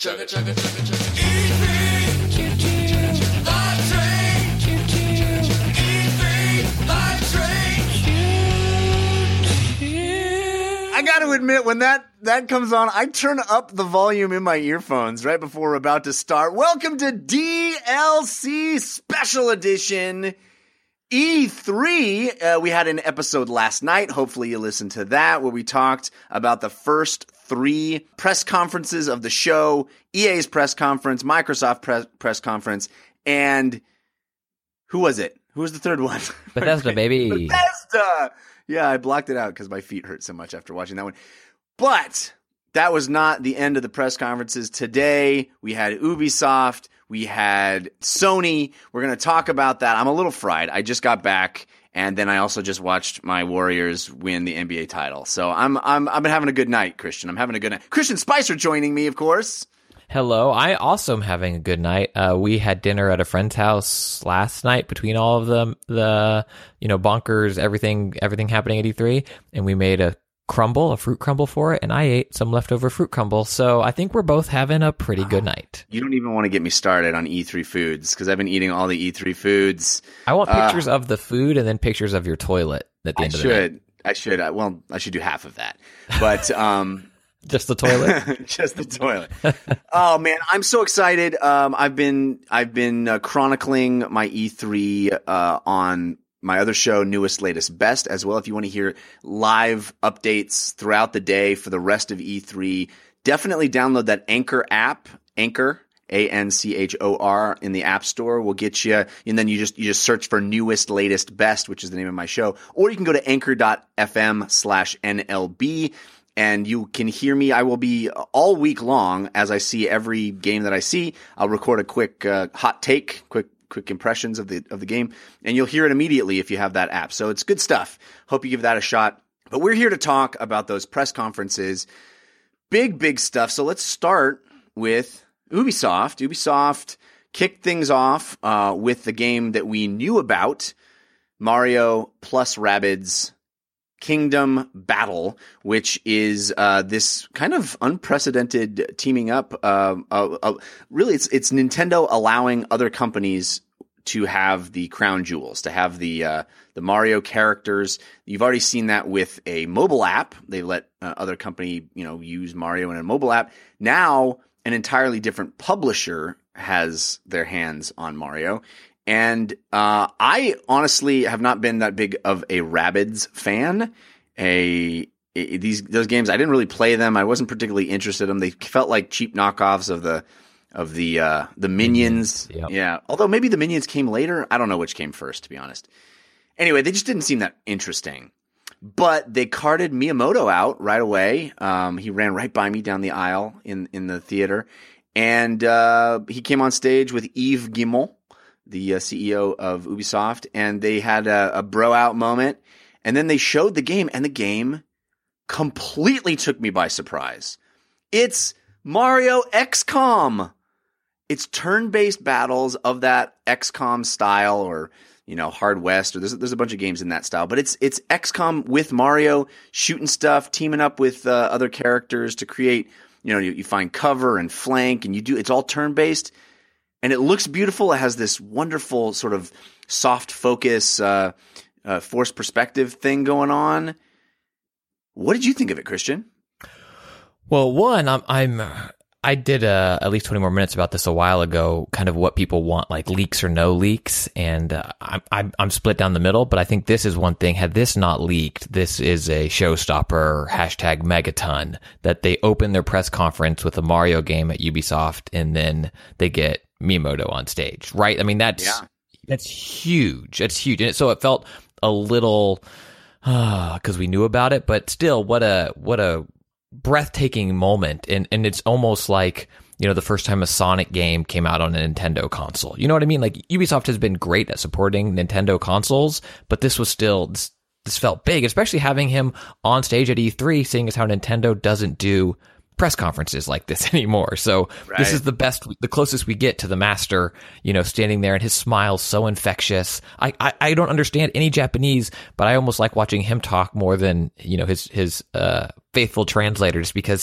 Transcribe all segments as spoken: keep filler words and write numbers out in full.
Chugga, chugga, chugga, chugga. E three, choo-choo. The train, choo-choo. E three, the train, choo-choo. I got to admit, when that, that comes on, I turn up the volume in my earphones right before we're about to start. Welcome to D L C Special Edition E three. Uh, we had an episode last night. Hopefully you listened to that, where we talked about the first three press conferences of the show: E A's press conference, Microsoft press, press conference, and who was it? Who was the third one? Bethesda, baby. Bethesda! Yeah, I blocked it out because my feet hurt so much after watching that one. But that was not the end of the press conferences. Today, we had Ubisoft. We had Sony. We're going to talk about that. I'm a little fried. I just got back, and then I also just watched my Warriors win the N B A title. So I'm I'm I've been having a good night, Christian. I'm having a good night. Christian Spicer joining me, of course. Hello. I also am having a good night. Uh, we had dinner at a friend's house last night between all of them, the you know bonkers, everything everything happening at E three, and we made a crumble, a fruit crumble for it, and I ate some leftover fruit crumble. So I think we're both having a pretty good night. You don't even want to get me started on E three foods, because I've been eating all the E three foods. I want pictures uh, of the food and then pictures of your toilet at the I end of should. the night. I should. I, well, I should do half of that. But um, just the toilet. just the toilet. Oh man, I'm so excited. Um, I've been I've been uh, chronicling my E three uh, on my other show, Newest, Latest, Best, as well. If you want to hear live updates throughout the day for the rest of E three, definitely download that Anchor app, Anchor, A N C H O R, in the App Store. Will get you, and then you just you just search for Newest, Latest, Best, which is the name of my show. Or you can go to anchor.fm slash NLB, and you can hear me. I will be all week long as I see every game that I see. I'll record a quick uh, hot take, quick quick impressions of the of the game, and you'll hear it immediately if you have that app. So it's good stuff. Hope you give that a shot. But we're here to talk about those press conferences. Big, big stuff. So let's start with Ubisoft. Ubisoft kicked things off uh, with the game that we knew about, Mario plus Rabbids Kingdom Battle, which is uh, this kind of unprecedented teaming up. Uh, uh, uh, really, it's it's Nintendo allowing other companies to have the crown jewels, to have the uh, the Mario characters. You've already seen that with a mobile app. They let uh, other company you know use Mario in a mobile app. Now, an entirely different publisher has their hands on Mario. And uh, I honestly have not been that big of a Rabbids fan. A, a these those games, I didn't really play them. I wasn't particularly interested in them. They felt like cheap knockoffs of the of the uh, the Minions. Yep. Yeah, although maybe the Minions came later. I don't know which came first, to be honest. Anyway, they just didn't seem that interesting. But they carted Miyamoto out right away. Um, he ran right by me down the aisle in in the theater, and uh, he came on stage with Yves Guillemot, the uh, C E O of Ubisoft, and they had a, a bro out moment, and then they showed the game, and the game completely took me by surprise. It's Mario X COM. It's turn-based battles of that X COM style, or you know, Hard West, or there's there's a bunch of games in that style, but it's it's X COM with Mario shooting stuff, teaming up with uh, other characters to create. You know, you, you find cover and flank, and you do. It's all turn-based. And it looks beautiful. It has this wonderful sort of soft focus, uh, uh, forced perspective thing going on. What did you think of it, Christian? Well, one, I'm, I'm I did uh, at least twenty more minutes about this a while ago, kind of what people want, like leaks or no leaks, and uh, I'm, I'm I'm split down the middle. But I think this is one thing. Had this not leaked, this is a showstopper. Hashtag megaton. That they open their press conference with a Mario game at Ubisoft, and then they get Miyamoto on stage, right? I mean, that's yeah. that's huge. That's huge, and it, so it felt a little because uh, we knew about it, but still, what a what a breathtaking moment, and and it's almost like you know the first time a Sonic game came out on a Nintendo console. You know what I mean? Like Ubisoft has been great at supporting Nintendo consoles, but this was still this, this felt big, especially having him on stage at E three, seeing as how Nintendo doesn't do press conferences like this anymore. So right. This is the best, the closest we get to the master, you know, standing there, and his smile so infectious. I, I, I don't understand any Japanese, but I almost like watching him talk more than, you know, his, his, uh, faithful translator, just because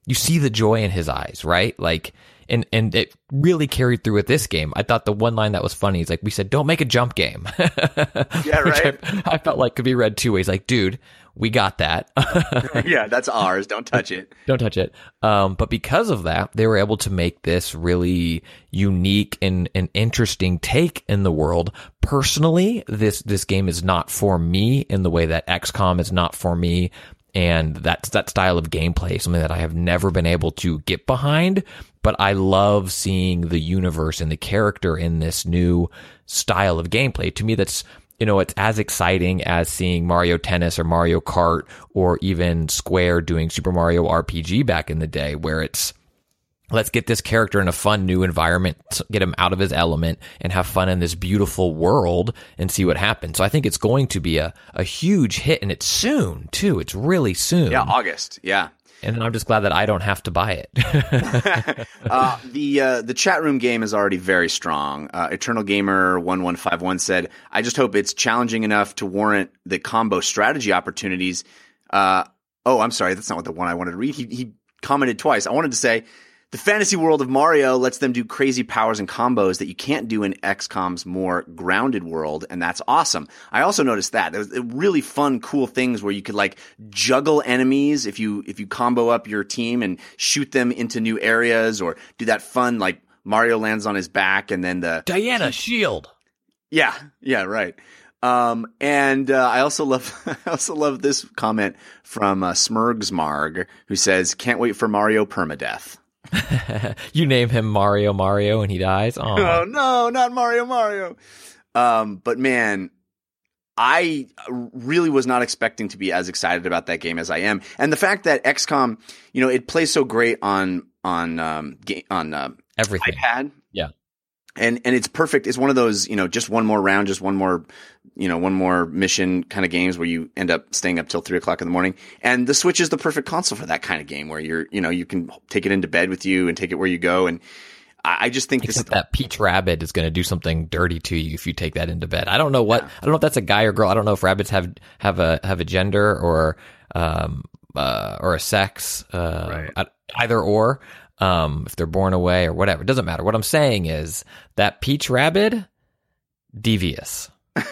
you see the joy in his eyes, right? Like, and, and it really carried through with this game. I thought the one line that was funny is like, we said, don't make a jump game. Yeah, right. I, I felt like could be read two ways. Like, dude, we got that. Yeah, that's ours. Don't touch it. Don't touch it. Um, but because of that, they were able to make this really unique and, and interesting take in the world. Personally, this, this game is not for me in the way that X COM is not for me. And that's that style of gameplay, something that I have never been able to get behind. But I love seeing the universe and the character in this new style of gameplay. To me, that's, you know, it's as exciting as seeing Mario Tennis or Mario Kart or even Square doing Super Mario R P G back in the day, where it's, let's get this character in a fun new environment, get him out of his element, and have fun in this beautiful world and see what happens. So I think it's going to be a, a huge hit, and it's soon, too. It's really soon. Yeah, August. Yeah. And I'm just glad that I don't have to buy it. uh, the uh, the chat room game is already very strong. Uh, Eternal Gamer one one five one said, I just hope it's challenging enough to warrant the combo strategy opportunities. Uh, oh, I'm sorry. That's not what the one I wanted to read. He, he commented twice. I wanted to say, the fantasy world of Mario lets them do crazy powers and combos that you can't do in X COM's more grounded world, and that's awesome. I also noticed that there was really fun, cool things where you could like juggle enemies if you if you combo up your team and shoot them into new areas, or do that fun like Mario lands on his back and then the Diana shield. Yeah, yeah, right. Um, and uh, I also love I also love this comment from uh, Smurgsmarg, who says, "Can't wait for Mario permadeath." You name him Mario Mario and he dies. Aww. Oh no, not Mario Mario. Um, but man, I really was not expecting to be as excited about that game as I am, and the fact that X COM, you know, it plays so great on on um game on uh, everything iPad. Yeah, and and it's perfect. It's one of those, you know, just one more round, just one more, you know, one more mission kind of games where you end up staying up till three o'clock in the morning. And the Switch is the perfect console for that kind of game where you're, you know, you can take it into bed with you and take it where you go. And I, I just think Except this that Peach Rabbit is going to do something dirty to you if you take that into bed. I don't know what, yeah. I don't know if that's a guy or girl. I don't know if rabbits have, have a, have a gender or, um, uh, or a sex, uh, right. either or. Um, if they're born away or whatever, it doesn't matter. What I'm saying is that Peach Rabbit, devious.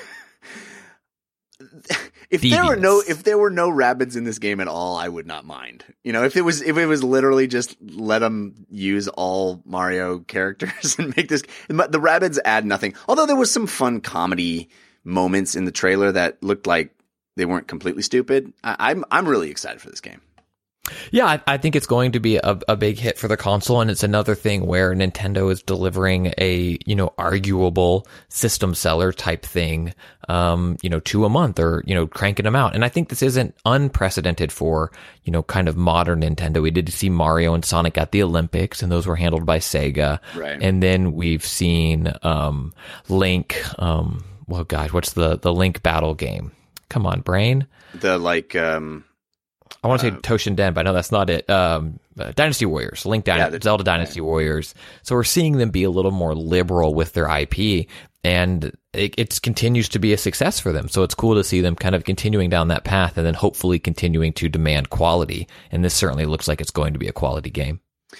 If devious. there were no, if there were no rabbits in this game at all, I would not mind. You know, if it was, if it was literally just let them use all Mario characters and make this, the rabbits add nothing. Although there was some fun comedy moments in the trailer that looked like they weren't completely stupid. I, I'm, I'm really excited for this game. Yeah, I, I think it's going to be a, a big hit for the console, and it's another thing where Nintendo is delivering a, you know, arguable system seller type thing, um, you know, two a month or, you know, cranking them out. And I think this isn't unprecedented for, you know, kind of modern Nintendo. We did see Mario and Sonic at the Olympics, and those were handled by Sega. Right. And then we've seen um, Link, um, well, God, what's the, the Link battle game? Come on, brain. The, like, um... I want to say Toshin Den, but I know that's not it. Um, uh, Dynasty Warriors, Link Dynasty, yeah, Zelda Dynasty yeah. Warriors. So we're seeing them be a little more liberal with their I P, and it it's continues to be a success for them. So it's cool to see them kind of continuing down that path, and then hopefully continuing to demand quality. And this certainly looks like it's going to be a quality game.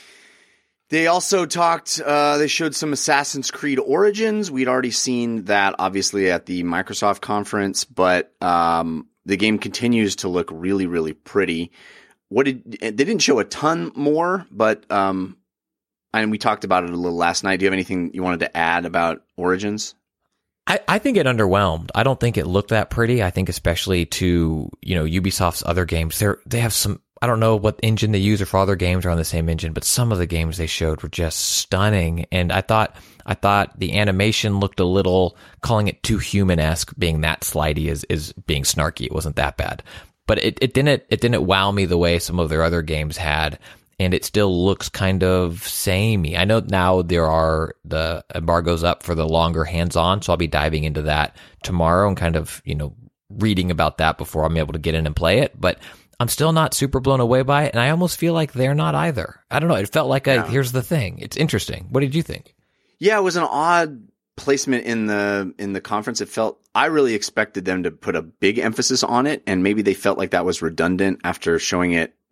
They also talked, uh, they showed some Assassin's Creed Origins. We'd already seen that, obviously, at the Microsoft conference, but um, the game continues to look really, really pretty. What did they didn't show a ton more, but um, and we talked about it a little last night. Do you have anything you wanted to add about Origins? I, I think it underwhelmed. I don't think it looked that pretty. I think especially to, you know, Ubisoft's other games, they're, they have some, I don't know what engine they use or for other games are on the same engine, but some of the games they showed were just stunning. And I thought, I thought the animation looked a little, calling it too human-esque, being that slidey is, is being snarky. It wasn't that bad, but it, it didn't, it didn't wow me the way some of their other games had. And it still looks kind of samey. I know now there are the embargoes up for the longer hands-on, so I'll be diving into that tomorrow and kind of, you know, reading about that before I'm able to get in and play it. But I'm still not super blown away by it, and I almost feel like they're not either. I don't know. It felt like a, yeah. here's the thing. It's interesting. What did you think? Yeah, it was an odd placement in the in the conference. It felt, I really expected them to put a big emphasis on it, and maybe they felt like that was redundant after showing it,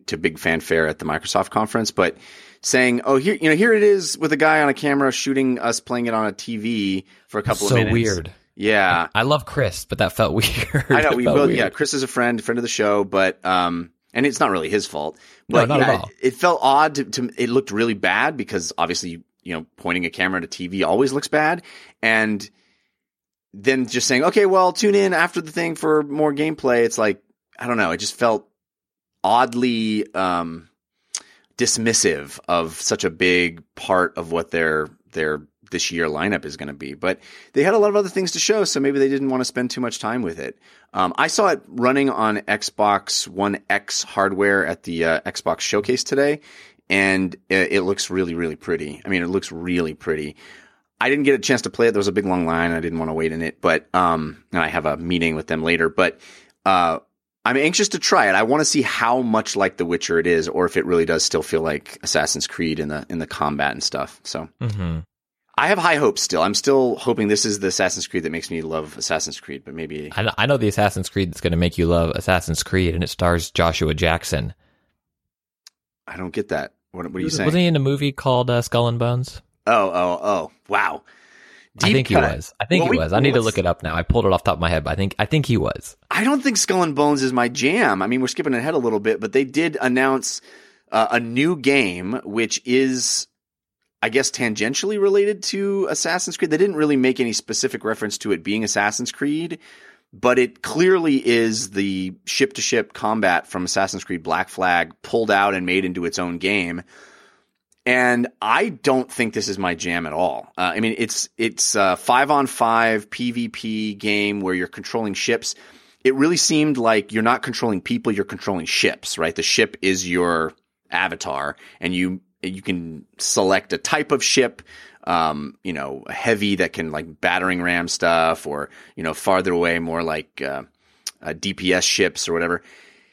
to big fanfare at the Microsoft conference, but saying, "Oh, here, you know, here it is with a guy on a camera shooting us playing it on a T V for a couple so of minutes." Weird. Yeah, I love Chris, but that felt weird. I know we both. Yeah, Chris is a friend, friend of the show, but um, and it's not really his fault. But no, not yeah, at all. It, it felt odd to, to. It looked really bad because obviously, you know, pointing a camera at a T V always looks bad, and then just saying, "Okay, well, tune in after the thing for more gameplay." It's like, I don't know. It just felt oddly um, dismissive of such a big part of what their their this year lineup is going to be. But they had a lot of other things to show, so maybe they didn't want to spend too much time with it. Um, I saw it running on Xbox One X hardware at the uh, Xbox Showcase today, and it, it looks really, really pretty. I mean, it looks really pretty. I didn't get a chance to play it. There was a big long line. I didn't want to wait in it, but um, and I have a meeting with them later. But uh, I'm anxious to try it. I want to see how much like The Witcher it is, or if it really does still feel like Assassin's Creed in the in the combat and stuff. So. Mm-hmm. I have high hopes still. I'm still hoping this is the Assassin's Creed that makes me love Assassin's Creed, but maybe... I know, I know the Assassin's Creed that's going to make you love Assassin's Creed, and it stars Joshua Jackson. I don't get that. What, what are you saying? Wasn't he in a movie called uh, Skull and Bones? Oh, oh, oh. Wow. Deep I think cut. he was. I think Well, he we- was. I need to let's- look it up now. I pulled it off the top of my head, but I think I think he was. I don't think Skull and Bones is my jam. I mean, we're skipping ahead a little bit, but they did announce uh, a new game, which is... I guess tangentially related to Assassin's Creed. They didn't really make any specific reference to it being Assassin's Creed, but it clearly is the ship-to-ship combat from Assassin's Creed Black Flag pulled out and made into its own game. And I don't think this is my jam at all. Uh, I mean, it's it's a five-on-five PvP game where you're controlling ships. It really seemed like you're not controlling people, you're controlling ships, right? The ship is your avatar, and you you can select a type of ship, um, you know, heavy that can like battering ram stuff, or, you know, farther away, more like uh, uh, D P S ships or whatever.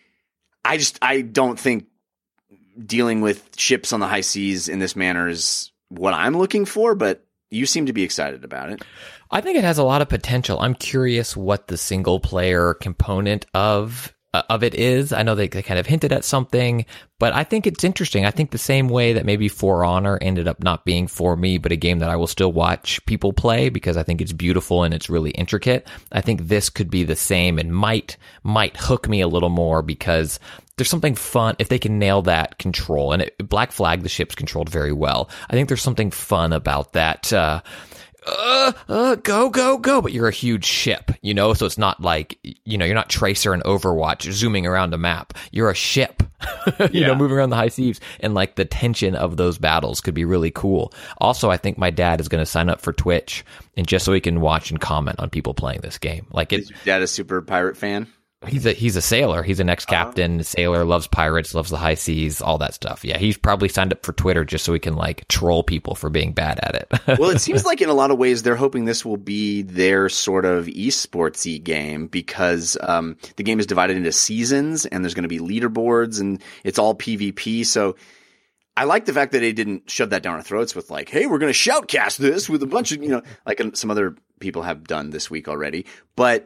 I just, I don't think dealing with ships on the high seas in this manner is what I'm looking for, but you seem to be excited about it. I think it has a lot of potential. I'm curious what the single player component of uh, of it is. I know they, they kind of hinted at something, but I think it's interesting. I think the same way that maybe For Honor ended up not being for me, but a game that I will still watch people play because I think it's beautiful and it's really intricate. I think this could be the same and might might hook me a little more because there's something fun if they can nail that control. And it, Black Flag, the ship's controlled very well. I think there's something fun about that. Uh, Uh, uh, go, go, go. But you're a huge ship, you know, so it's not like, you know, you're not Tracer and Overwatch zooming around a map. You're a ship, you Yeah. know, moving around the high seas. And like the tension of those battles could be really cool. Also, I think my dad is going to sign up for Twitch and just so he can watch and comment on people playing this game. Like it, Is your dad a super pirate fan? He's a he's a sailor. He's an ex-captain, Uh-huh. sailor, loves pirates, loves the high seas, all that stuff. Yeah, he's probably signed up for Twitter just so he can like troll people for being bad at it. Well, it seems like in a lot of ways they're hoping this will be their sort of esportsy game because um, the game is divided into seasons and there's going to be leaderboards and it's all PvP. So I like the fact that they didn't shove that down our throats with like, hey, we're going to shoutcast this with a bunch of, you know, like some other people have done this week already. But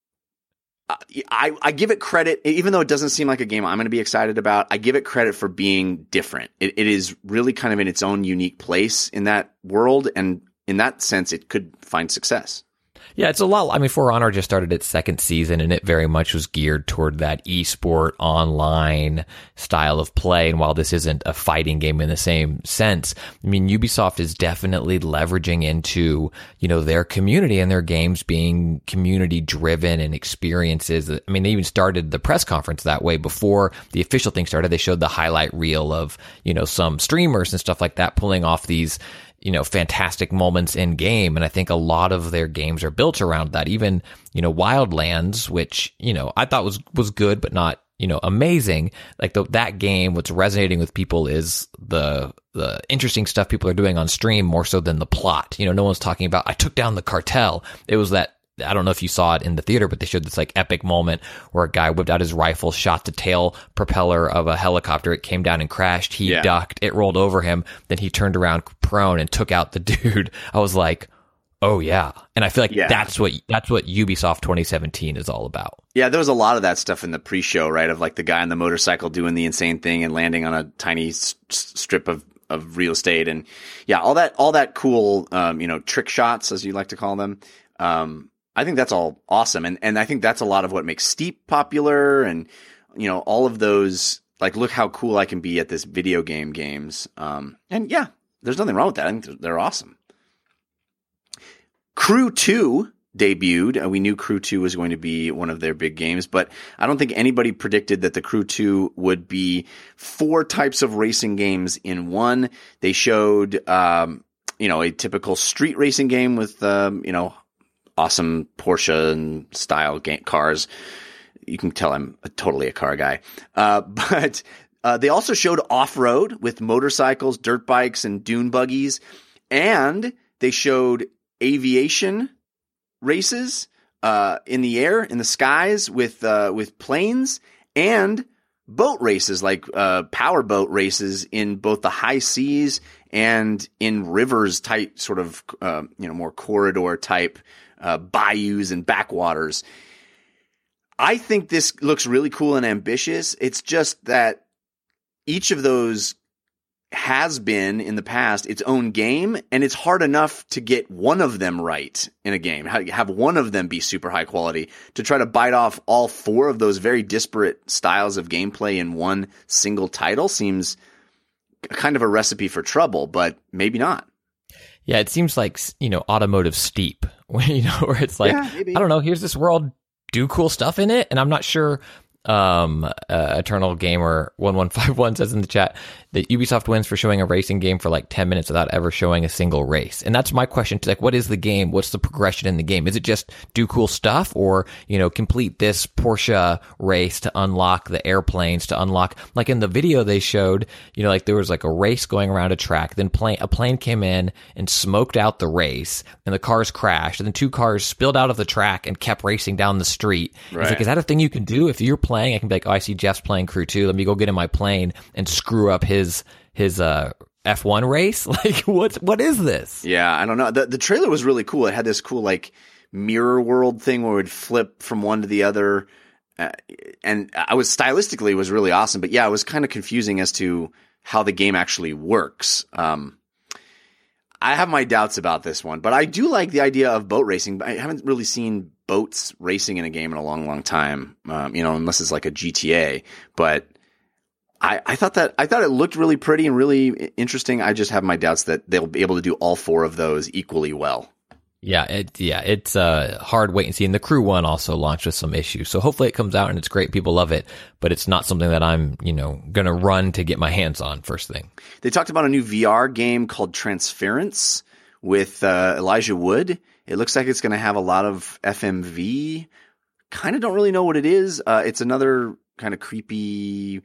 I, I give it credit, even though it doesn't seem like a game I'm going to be excited about. I give it credit for being different. It, it is really kind of in its own unique place in that world, and in that sense, it could find success. Yeah, it's a lot. I mean, For Honor just started its second season, and it very much was geared toward that esport online style of play. And while this isn't a fighting game in the same sense, I mean, Ubisoft is definitely leveraging into, you know, their community and their games being community driven and experiences. I mean, they even started the press conference that way before the official thing started. They showed the highlight reel of, you know, some streamers and stuff like that pulling off these, you know, fantastic moments in game. And I think a lot of their games are built around that. Even, you know, Wildlands, which, you know, I thought was, was good, but not, you know, amazing. Like the, that game, what's resonating with people is the, the interesting stuff people are doing on stream more so than the plot. You know, no one's talking about, I took down the cartel. It was that, I don't know if you saw it in the theater, but they showed this like epic moment where a guy whipped out his rifle, shot the tail propeller of a helicopter. It came down and crashed. He Yeah. ducked. It rolled over him. Then he turned around prone and took out the dude. I was like, Oh yeah, and I feel like Yeah. that's what that's what Ubisoft twenty seventeen is all about. Yeah, there was a lot of that stuff in the pre-show, right? Of like the guy on the motorcycle doing the insane thing and landing on a tiny s- s- strip of, of real estate, and yeah, all that all that cool, um, you know, trick shots, as you like to call them. Um, I think that's all awesome, and and I think that's a lot of what makes Steep popular, and you know, all of those, like, look how cool I can be at this video game games. Um, and yeah, there's nothing wrong with that. I think they're, they're awesome. Crew two debuted. Uh, we knew Crew two was going to be one of their big games, but I don't think anybody predicted that the Crew two would be four types of racing games in one. They showed, um, you know, a typical street racing game with, um, you know, awesome Porsche and style game cars. You can tell I'm a, totally a car guy. Uh, but uh, they also showed off-road with motorcycles, dirt bikes, and dune buggies. And they showed aviation races uh, in the air, in the skies, with uh, with planes, and boat races, like uh, power boat races in both the high seas and in rivers type, sort of, uh, you know, more corridor type uh, bayous and backwaters. I think this looks really cool and ambitious. It's just that each of those has been in the past its own game, and it's hard enough to get one of them right in a game, have one of them be super high quality. To try to bite off all four of those very disparate styles of gameplay in one single title seems kind of a recipe for trouble, but maybe not. Yeah, it seems like, you know, automotive Steep, you know, where it's like, Yeah, maybe. I don't know, here's this world, do cool stuff in it, and I'm not sure. Um, uh, Eternal Gamer one one five one says in the chat that Ubisoft wins for showing a racing game for like ten minutes without ever showing a single race. And that's my question to, like, what is the game? What's the progression in the game? Is it just do cool stuff, or, you know, complete this Porsche race to unlock the airplanes, to unlock, like in the video they showed, you know, like there was like a race going around a track, then plane, a plane came in and smoked out the race, and the cars crashed, and then two cars spilled out of the track and kept racing down the street. Right. It's like, is that a thing you can do? If you're playing, I can be like, oh, I see Jeff's playing Crew two. Let me go get in my plane and screw up his his uh, F one race. Like, what's what is this? Yeah, I don't know. The the trailer was really cool. It had this cool like mirror world thing where it would flip from one to the other, uh, and I was stylistically it was really awesome. But yeah, it was kind of confusing as to how the game actually works. Um, I have my doubts about this one, but I do like the idea of boat racing. But I haven't really seen boats racing in a game in a long, long time. Um, you know, unless it's like a G T A. But I, I thought that I thought it looked really pretty and really interesting. I just have my doubts that they'll be able to do all four of those equally well. Yeah, it, yeah, it's uh, hard wait and see. And the Crew one also launched with some issues, so hopefully it comes out and it's great. People love it, but it's not something that I'm, you know, gonna run to get my hands on first thing. They talked about a new V R game called Transference with uh, Elijah Wood. It looks like it's going to have a lot of F M V. Kind of don't really know what it is. Uh, it's another kind of creepy,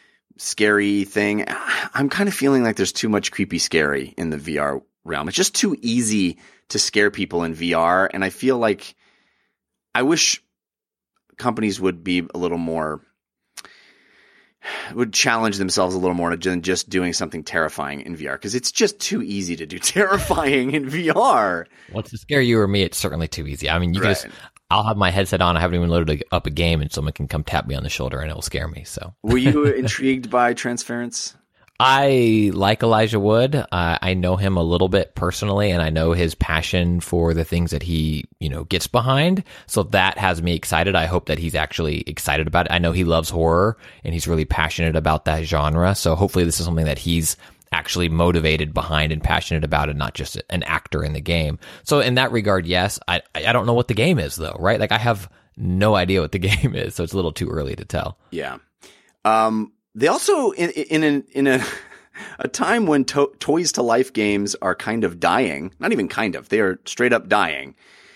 scary thing. I'm kind of feeling like there's too much creepy, scary in the V R realm. It's just too easy to scare people in V R, and I feel like I wish companies would be a little more, would challenge themselves a little more than just doing something terrifying in V R, because it's just too easy to do terrifying in V R. Well, to scare you or me, it's certainly too easy. I mean, you Right. just, I'll have my headset on, I haven't even loaded a, up a game, and someone can come tap me on the shoulder and it will scare me. So, Were you intrigued by Transference? I like Elijah Wood. Uh, I know him a little bit personally, and I know his passion for the things that he, you know, gets behind. So that has me excited. I hope that he's actually excited about it. I know he loves horror, and he's really passionate about that genre. So hopefully this is something that he's actually motivated behind and passionate about, and not just an actor in the game. So in that regard, yes. I I don't know what the game is though, right? Like I have no idea what the game is, so it's a little too early to tell. Yeah. Um, They also, in in an, in a a time when to- Toys to Life games are kind of dying, not even kind of, they are straight up dying,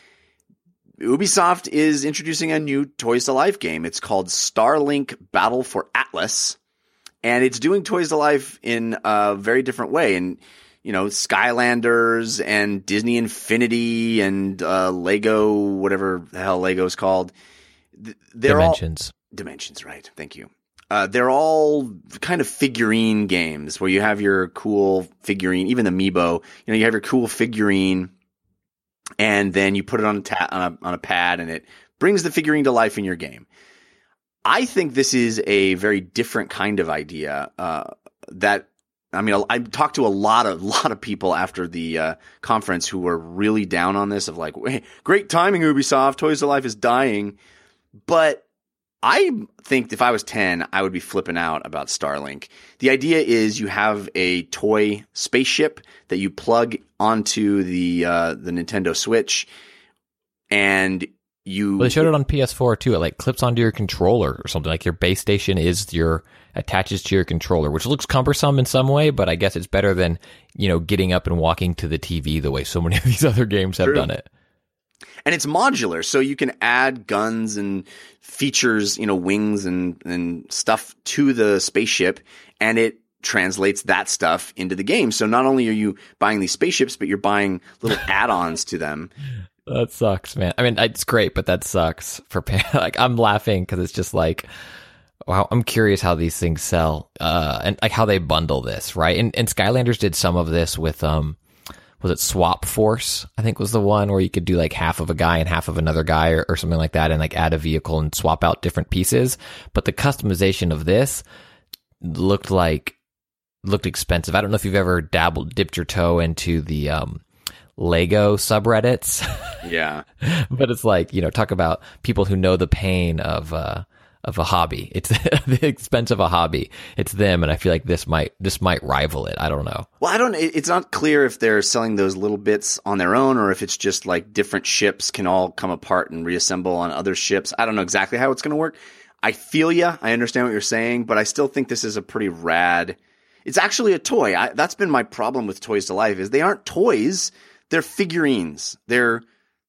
Ubisoft is introducing a new Toys to Life game. It's called Starlink Battle for Atlas, and it's doing Toys to Life in a very different way. And, you know, Skylanders and Disney Infinity and uh, Lego, whatever the hell Lego's called. They're Dimensions. All, Dimensions, right. Thank you. Uh, they're all kind of figurine games where you have your cool figurine, even Amiibo, you know, you have your cool figurine and then you put it on a, ta- on a on a pad, and it brings the figurine to life in your game. I think this is a very different kind of idea. Uh, that I mean, I talked to a lot of lot of people after the uh, conference who were really down on this. Of like, hey, great timing, Ubisoft. Toys to Life is dying, but I think if I was ten, I would be flipping out about Starlink. The idea is you have a toy spaceship that you plug onto the uh, the Nintendo Switch, and you. Well, they showed it on P S four too. It like clips onto your controller or something. Like your base station is your attaches to your controller, which looks cumbersome in some way, but I guess it's better than, you know, getting up and walking to the T V the way so many of these other games have True. done it. And it's modular, so you can add guns and features, you know, wings and, and stuff to the spaceship, and it translates that stuff into the game. So not only are you buying these spaceships, but you're buying little add-ons to them. That sucks, man. I mean, it's great, but that sucks for like I'm laughing because it's just like, wow, I'm curious how these things sell, uh, and like how they bundle this, right? And and Skylanders did some of this with um. was it Swap Force? I think was the one where you could do like half of a guy and half of another guy or, or something like that and like add a vehicle and swap out different pieces. But the customization of this looked like, looked expensive. I don't know if you've ever dabbled, dipped your toe into the um, Lego subreddits. Yeah. But it's like, you know, talk about people who know the pain of, uh, of a hobby. It's the expense of a hobby. It's them, and I feel like this might this might rival it. I don't know. Well, I don't. It's not clear if they're selling those little bits on their own, or if it's just like different ships can all come apart and reassemble on other ships. I don't know exactly how it's going to work. I feel ya. I understand what you're saying, but I still think this is a pretty rad. It's actually a toy. I, that's been my problem with Toys to Life is they aren't toys. They're figurines. They're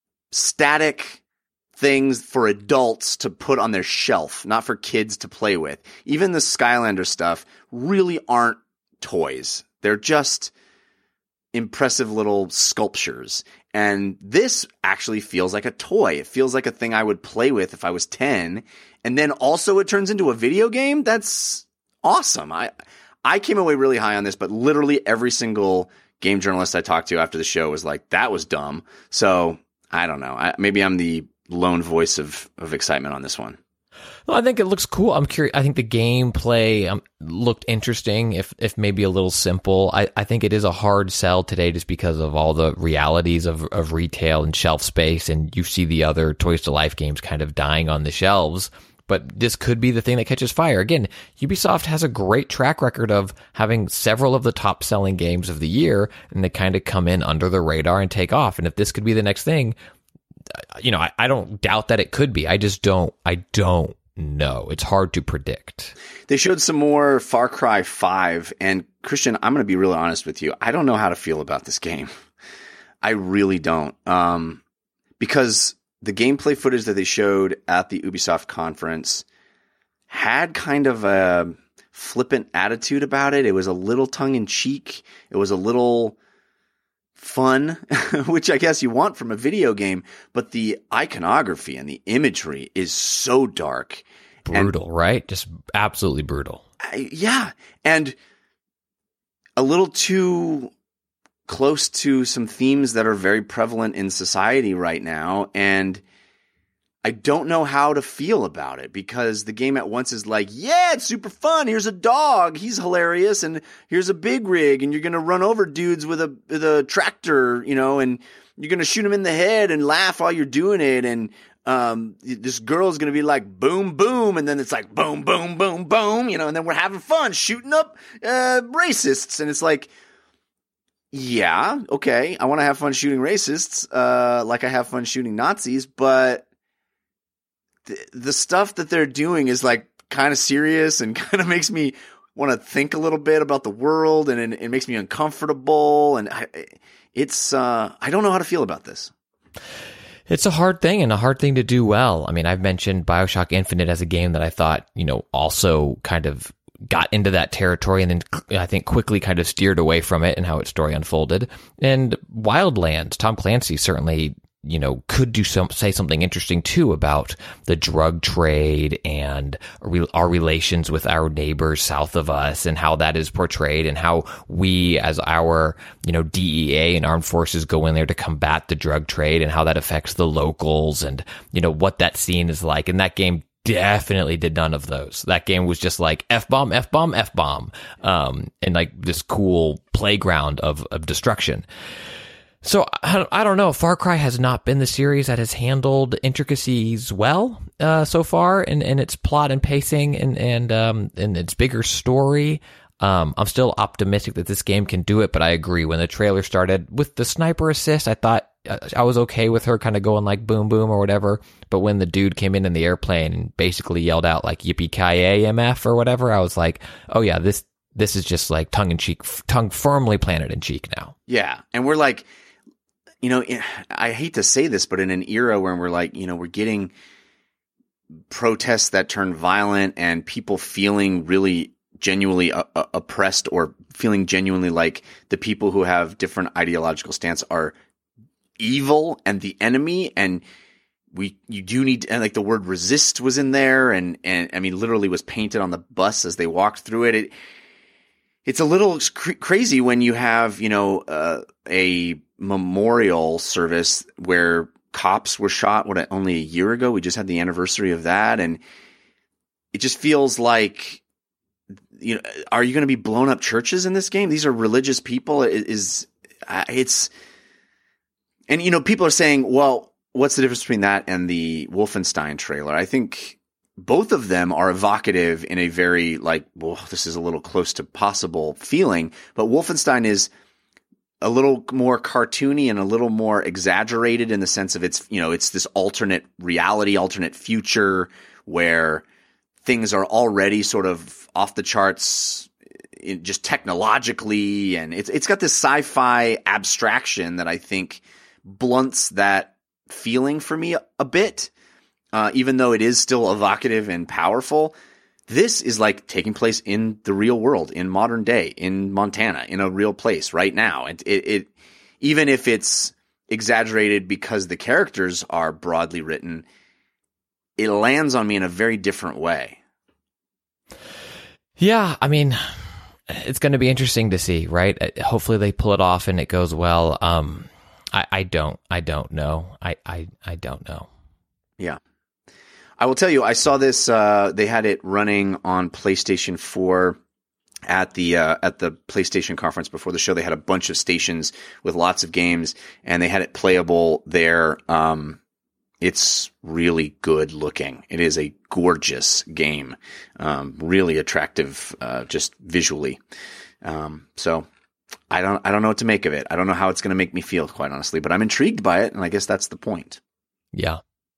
static things for adults to put on their shelf, not for kids to play with. Even the Skylander stuff really aren't toys. They're just impressive little sculptures. And this actually feels like a toy. It feels like a thing I would play with if I was ten. And then also it turns into a video game. That's awesome. I I came away really high on this, but literally every single game journalist I talked to after the show was like, that was dumb. So I don't know. I, maybe I'm the lone voice of, of excitement on this one. Well, I think it looks cool. I'm curious. I think the gameplay um, looked interesting, if if maybe a little simple. I, I think it is a hard sell today just because of all the realities of, of retail and shelf space, and you see the other Toys to Life games kind of dying on the shelves. But this could be the thing that catches fire. Again, Ubisoft has a great track record of having several of the top-selling games of the year, and they kind of come in under the radar and take off. And if this could be the next thing, you know, I, I don't doubt that it could be. I just don't, I don't know. It's hard to predict. They showed some more Far Cry five, and Christian, I'm going to be really honest with you. I don't know how to feel about this game. I really don't. Um, because the gameplay footage that they showed at the Ubisoft conference had kind of a flippant attitude about it. It was a little tongue-in-cheek. It was a little fun, which I guess you want from a video game, but the iconography and the imagery is so dark. Brutal, and, right? Just absolutely brutal. I, yeah. And a little too close to some themes that are very prevalent in society right now. And I don't know how to feel about it because the game at once is like, yeah, it's super fun. Here's a dog. He's hilarious. And here's a big rig. And you're going to run over dudes with a, with a tractor, you know, and you're going to shoot them in the head and laugh while you're doing it. And, um, this girl's going to be like, boom, boom. And then it's like, boom, boom, boom, boom, you know, and then we're having fun shooting up, uh, racists. And it's like, yeah, okay. I want to have fun shooting racists, uh, like I have fun shooting Nazis, but the stuff that they're doing is like kind of serious and kind of makes me want to think a little bit about the world, and it, it makes me uncomfortable. And I, it's, uh, I don't know how to feel about this. It's a hard thing and a hard thing to do well. I mean, I've mentioned BioShock Infinite as a game that I thought, you know, also kind of got into that territory and then I think quickly kind of steered away from it and how its story unfolded. And Wildlands, Tom Clancy certainly you know, could do some, say something interesting too about the drug trade and re- our relations with our neighbors south of us and how that is portrayed and how we as our, you know, D E A and armed forces go in there to combat the drug trade and how that affects the locals and, you know, what that scene is like. And that game definitely did none of those. That game was just like F-bomb, F-bomb, F-bomb, um, and like this cool playground of, of destruction. So I, I don't know. Far Cry has not been the series that has handled intricacies well uh, so far in, in its plot and pacing and and um, in its bigger story. Um, I'm still optimistic that this game can do it, but I agree. When the trailer started with the sniper assist, I thought uh, I was okay with her kind of going like boom boom or whatever. But when the dude came in in the airplane and basically yelled out like yippee-ki-yay M F or whatever, I was like, oh yeah, this this is just like tongue in cheek, tongue firmly planted in cheek now. Yeah, and we're like. You know, I hate to say this, but in an era where we're like, you know, we're getting protests that turn violent and people feeling really genuinely uh, uh, oppressed or feeling genuinely like the people who have different ideological stance are evil and the enemy. And we, you do need, and like the word resist was in there and, and I mean, literally was painted on the bus as they walked through it. It it's a little cr- crazy when you have, you know, uh, a memorial service where cops were shot, what, only a year ago? We just had the anniversary of that. And it just feels like, you know, are you going to be blown up churches in this game? These are religious people. It is, it's, and, you know, people are saying, well, what's the difference between that and the Wolfenstein trailer? I think both of them are evocative in a very like, well, this is a little close to possible feeling, but Wolfenstein is a little more cartoony and a little more exaggerated in the sense of it's, you know, it's this alternate reality, alternate future where things are already sort of off the charts in just technologically. And it's, it's got this sci-fi abstraction that I think blunts that feeling for me a, a bit. Uh, even though it is still evocative and powerful, this is like taking place in the real world, in modern day, in Montana, in a real place right now. And it, it, even if it's exaggerated because the characters are broadly written, it lands on me in a very different way. Yeah, I mean, it's going to be interesting to see, right? Hopefully they pull it off and it goes well. Um, I, I don't, I don't know. I, I, I don't know. Yeah. I will tell you, I saw this, uh, they had it running on PlayStation four at the, uh, at the PlayStation conference before the show. They had a bunch of stations with lots of games and they had it playable there. Um, it's really good looking. It is a gorgeous game. Um, really attractive, uh, just visually. Um, so I don't, I don't know what to make of it. I don't know how it's going to make me feel, quite honestly, but I'm intrigued by it. And I guess that's the point. Yeah.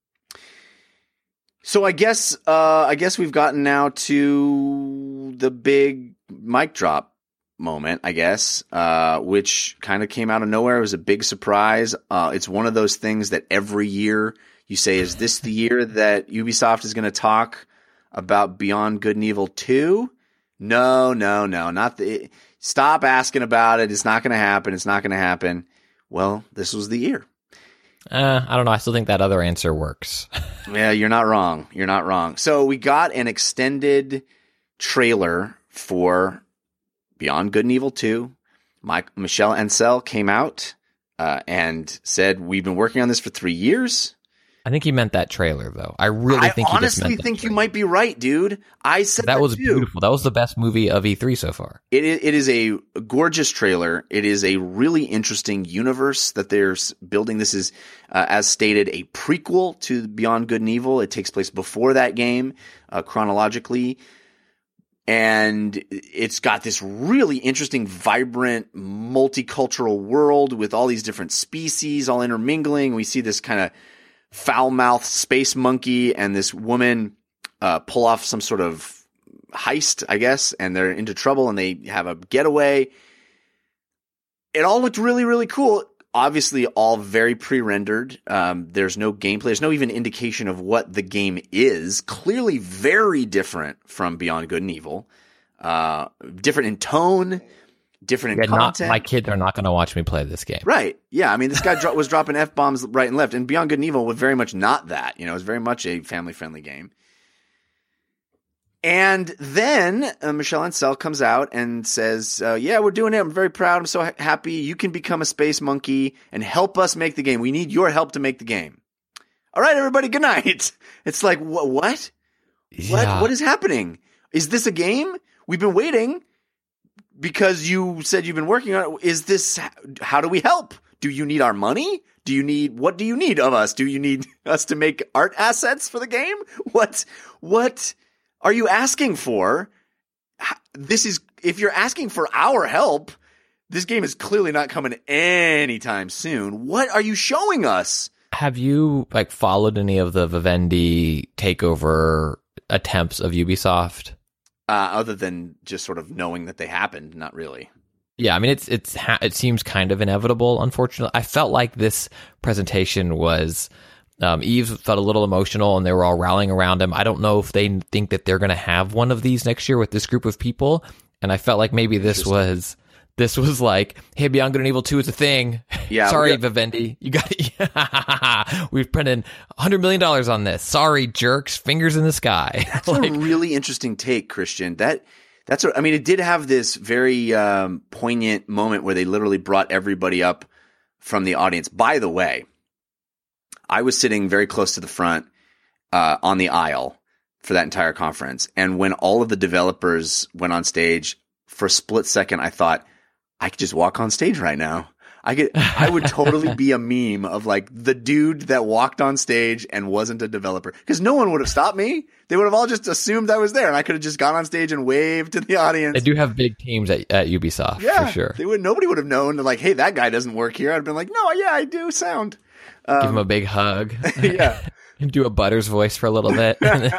So I guess uh, I guess we've gotten now to the big mic drop moment, I guess, uh, which kind of came out of nowhere. It was a big surprise. Uh, it's one of those things that every year you say, is this the year that Ubisoft is going to talk about Beyond Good and Evil two? No, no, no. Not the. Stop asking about it. It's not going to happen. It's not going to happen. Well, this was the year. Uh, I don't know. I still think that other answer works. Yeah, you're not wrong. You're not wrong. So we got an extended trailer for Beyond Good and Evil two. Mike, Michelle Ancel came out uh, and said, we've been working on this for three years. I think he meant that trailer, though. I really I think he just meant honestly that think trailer. you might be right, dude. I said that, that was too. beautiful. That was the best movie of E three so far. It is, it is a gorgeous trailer. It is a really interesting universe that they're building. This is, uh, as stated, a prequel to Beyond Good and Evil. It takes place before that game, uh, chronologically. And it's got this really interesting, vibrant, multicultural world with all these different species all intermingling. We see this kind of foul-mouthed space monkey and this woman uh, pull off some sort of heist, I guess, and they're into trouble and they have a getaway. It all looked really, really cool. Obviously, all very pre-rendered. Um, there's no gameplay. There's no even indication of what the game is. Clearly very different from Beyond Good and Evil. Uh, different in tone, different Yeah, in not, content. my kids are not going to watch me play this game. Right. Yeah. I mean, this guy dro- was dropping F-bombs right and left, and Beyond Good and Evil was very much not that. You know, it was very much a family-friendly game. And then uh, Michelle Ancel comes out and says, uh, yeah, we're doing it. I'm very proud. I'm so ha- happy. You can become a space monkey and help us make the game. We need your help to make the game. All right, everybody, good night. It's like, wh- what? What? Yeah. What is happening? Is this a game? We've been waiting because you said you've been working on it. Is this, how do we help? Do you need our money? Do you need, what do you need of us? Do you need us to make art assets for the game? What, what are you asking for? This is, if you're asking for our help, this game is clearly not coming anytime soon. What are you showing us? Have you like followed any of the Vivendi takeover attempts of Ubisoft? Uh, other than just sort of knowing that they happened, not really. Yeah, I mean, it's it's ha- it seems kind of inevitable. Unfortunately, I felt like this presentation was um, Yves felt a little emotional, and they were all rallying around him. I don't know if they think that they're going to have one of these next year with this group of people, and I felt like maybe this was this was like, hey, Beyond Good and Evil two is a thing. Yeah, sorry, we got- Vivendi, you got it. We've printed one hundred million dollars on this. Sorry, jerks. Fingers in the sky. That's Like, a really interesting take, Christian. That that's what I mean. It did have this very um, poignant moment where they literally brought everybody up from the audience. By the way, I was sitting very close to the front uh, on the aisle for that entire conference, and when all of the developers went on stage, for a split second, I thought I could just walk on stage right now. I could, I would totally be a meme of like the dude that walked on stage and wasn't a developer, because no one would have stopped me. They would have all just assumed I was there, and I could have just gone on stage and waved to the audience. they do have big teams at, at Ubisoft, Yeah, for sure. They would. Nobody would have known. Like, hey, that guy doesn't work here. I'd have been like, no, yeah, I do sound. Give him a big hug. Yeah. Do a Butters voice for a little bit.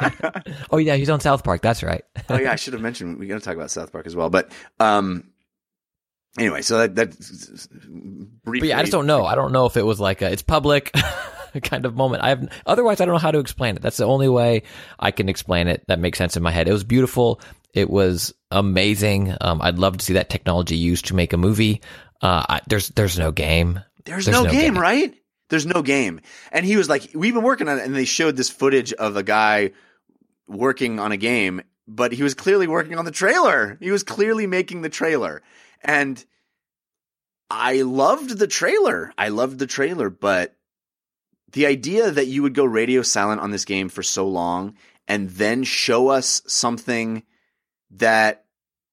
Oh yeah, he's on South Park. That's right. Oh yeah, I should have mentioned. We got to talk about South Park as well, but um. Anyway, so that that briefly, But yeah, I just don't know. I don't know if it was like a, it's public kind of moment. I have otherwise I don't know how to explain it. That's the only way I can explain it that makes sense in my head. It was beautiful. It was amazing. Um, I'd love to see that technology used to make a movie. Uh, I, there's there's no game. There's, no, game, right? There's no game. And he was like, we've been working on it, and they showed this footage of a guy working on a game, but he was clearly working on the trailer. He was clearly making the trailer. And I loved the trailer. I loved the trailer, but the idea that you would go radio silent on this game for so long and then show us something that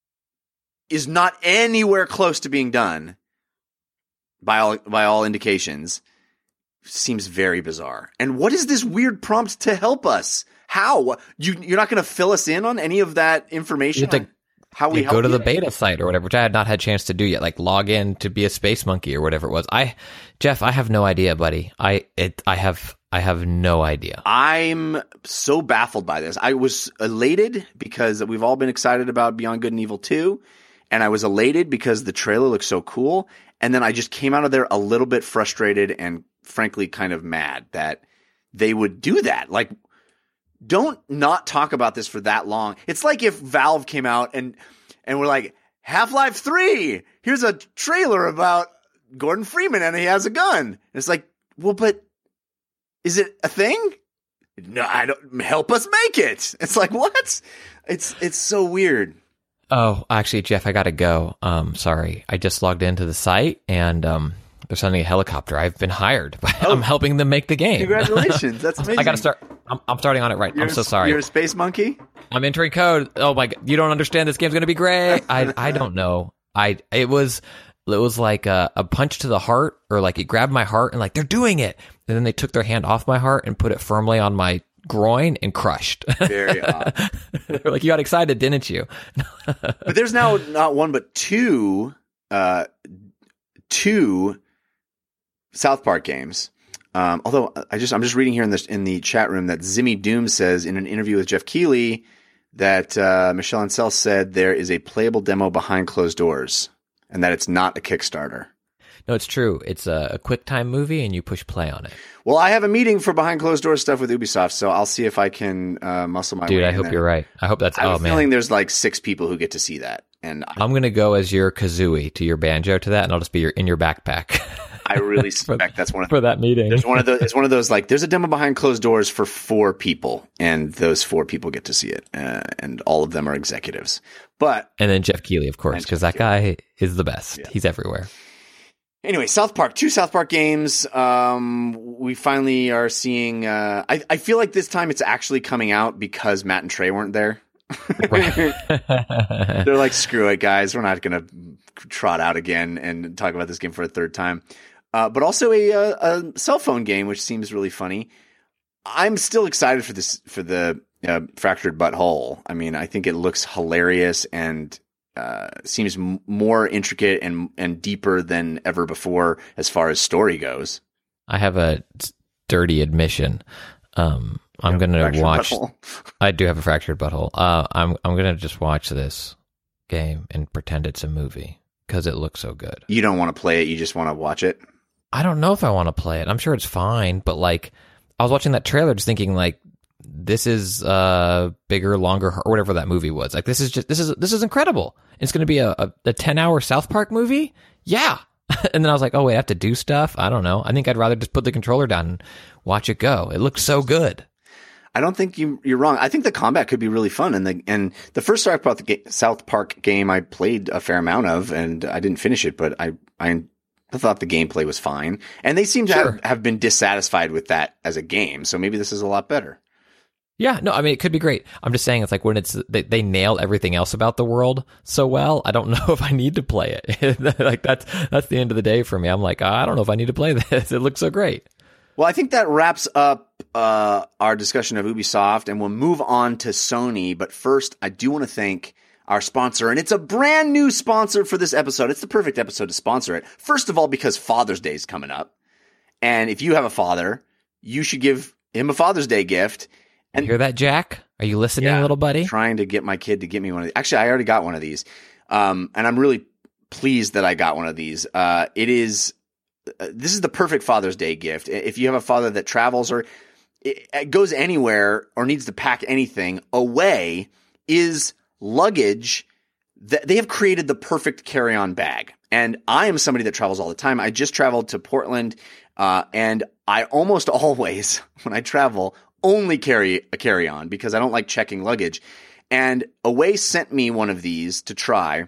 is not anywhere close to being done by all by all indications seems very bizarre. And what is this weird prompt to help us? How? You you're not going to fill us in on any of that information? You have to- on how we Yeah, help go to you? the beta site or whatever, which I had not had a chance to do yet. Like log in to be a space monkey or whatever it was. I, Jeff, I have no idea, buddy. I it I have I have no idea. I'm so baffled by this. I was elated because we've all been excited about Beyond Good and Evil two, and I was elated because the trailer looks so cool. And then I just came out of there a little bit frustrated and frankly kind of mad that they would do that. Like, don't not talk about this for that long. It's like if Valve came out and and we're like, Half-Life three, here's a trailer about Gordon Freeman and he has a gun. And it's like, well, but is it a thing? No, I don't. Help us make it. It's like, what? It's it's so weird. Oh, actually, Jeff, I gotta go. Um, sorry, I just logged into the site and um, they're sending a helicopter. I've been hired. I'm helping them make the game. Congratulations. That's amazing. I gotta start. I'm, I'm starting on it right. You're I'm so a- sorry. You're a space monkey? I'm entering code. Oh my god, you don't understand. This game's gonna be great. I I don't know. I it was it was like a, a punch to the heart, or like it grabbed my heart and like they're doing it, and then they took their hand off my heart and put it firmly on my groin and crushed. Very odd. They're like, you got excited, didn't you? But there's now not one but two, uh, two South Park games. Um, although I just I'm just reading here in the in the chat room that Zimmy Doom says in an interview with Jeff Keighley that uh, Michelle Ancel said there is a playable demo behind closed doors and that it's not a Kickstarter. No, it's true. It's a, a QuickTime movie, and you push play on it. Well, I have a meeting for behind closed doors stuff with Ubisoft, so I'll see if I can uh, muscle my Dude, way I in hope there. you're right. I hope that's. I have Oh a man, feeling there's like six people who get to see that. And I, I'm going to go as your kazooie to your banjo to that, and I'll just be your, in your backpack. I really suspect that's one of for that meeting. There's one of those. It's one of those like there's a demo behind closed doors for four people, and those four people get to see it, uh, and all of them are executives. But and then Jeff Keighley, of course, because that guy is the best. Yeah. He's everywhere. Anyway, South Park, two South Park games. Um, we finally are seeing. Uh, I I feel like this time it's actually coming out because Matt and Trey weren't there. Right. They're like, screw it, guys. We're not going to trot out again and talk about this game for a third time. Uh, but also a, a, a cell phone game, which seems really funny. I'm still excited for this for the uh, Fractured Butthole. I mean, I think it looks hilarious and uh, seems m- more intricate and and deeper than ever before as far as story goes. I have a dirty admission. Um, I'm going to watch. Butthole. I do have a fractured butthole. Uh, I'm I'm going to just watch this game and pretend it's a movie because it looks so good. You don't want to play it. You just want to watch it. I don't know if I want to play it. I'm sure it's fine, but like I was watching that trailer just thinking like this is uh bigger, longer, or whatever that movie was. Like this is just this is this is incredible. It's going to be a, a, a ten hour South Park movie. Yeah. And then I was like, oh wait, I have to do stuff. I don't know. I think I'd rather just put the controller down and watch it go. It looks so good. I don't think you, you're wrong. I think the combat could be really fun. And the and the first South Park, the South Park game I played a fair amount of, and I didn't finish it, but I I thought the gameplay was fine. And they seem to Sure. have, have been dissatisfied with that as a game. So maybe this is a lot better. Yeah, no, I mean, it could be great. I'm just saying it's like when it's they, they nail everything else about the world so well, I don't know if I need to play it. Like that's that's the end of the day for me. I'm like, I don't know if I need to play this. It looks so great. Well, I think that wraps up uh, our discussion of Ubisoft, and we'll move on to Sony. But first, I do want to thank our sponsor, and it's a brand new sponsor for this episode. It's the perfect episode to sponsor it. First of all, because Father's Day is coming up, and if you have a father, you should give him a Father's Day gift. And hear that, Jack? Are you listening, Yeah, little buddy? Trying to get my kid to get me one of these. Actually, I already got one of these, um, and I'm really pleased that I got one of these. Uh, it is uh, this is the perfect Father's Day gift. If you have a father that travels or it, it goes anywhere or needs to pack anything away, is luggage. That they have created the perfect carry-on bag. And I am somebody that travels all the time. I just traveled to Portland, uh, and I almost always, when I travel, only carry a carry-on because I don't like checking luggage. And Away sent me one of these to try.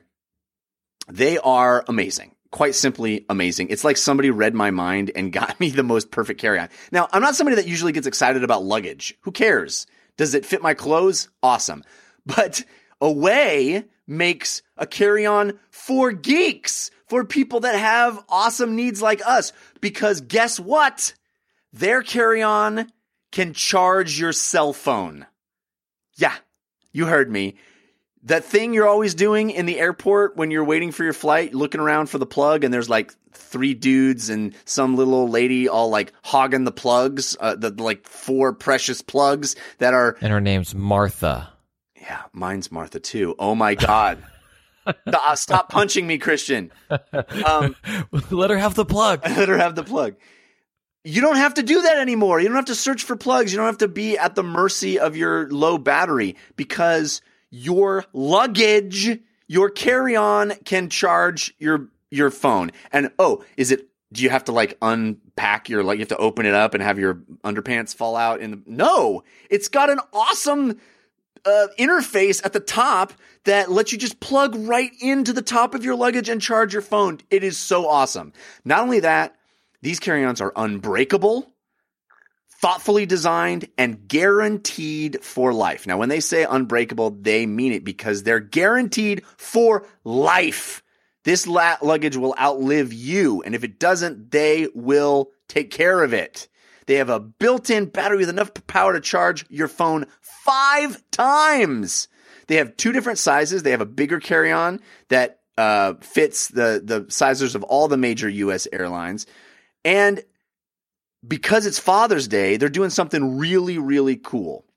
They are amazing. Quite simply amazing. It's like somebody read my mind and got me the most perfect carry-on. Now, I'm not somebody that usually gets excited about luggage. Who cares? Does it fit my clothes? Awesome. But Away makes a carry-on for geeks, for people that have awesome needs like us. Because guess what? Their carry-on can charge your cell phone. Yeah, you heard me. That thing you're always doing in the airport when you're waiting for your flight, looking around for the plug, and there's like three dudes and some little old lady all like hogging the plugs, uh, the like four precious plugs that are. And her name's Martha. Yeah, mine's Martha too. Oh my God. Stop, stop punching me, Christian. Um, Let her have the plug. Let her have the plug. You don't have to do that anymore. You don't have to search for plugs. You don't have to be at the mercy of your low battery because your luggage, your carry-on can charge your your phone. And oh, is it do you have to like unpack your like you have to open it up and have your underpants fall out in the No, it's got an awesome uh, interface at the top that lets you just plug right into the top of your luggage and charge your phone. It is so awesome. Not only that, these carry-ons are unbreakable, thoughtfully designed, and guaranteed for life. Now, when they say unbreakable, they mean it because they're guaranteed for life. This la- luggage will outlive you, and if it doesn't, they will take care of it. They have a built-in battery with enough power to charge your phone five times. They have two different sizes. They have a bigger carry-on that uh, fits the, the sizes of all the major U S airlines. And because it's Father's Day, they're doing something really, really cool.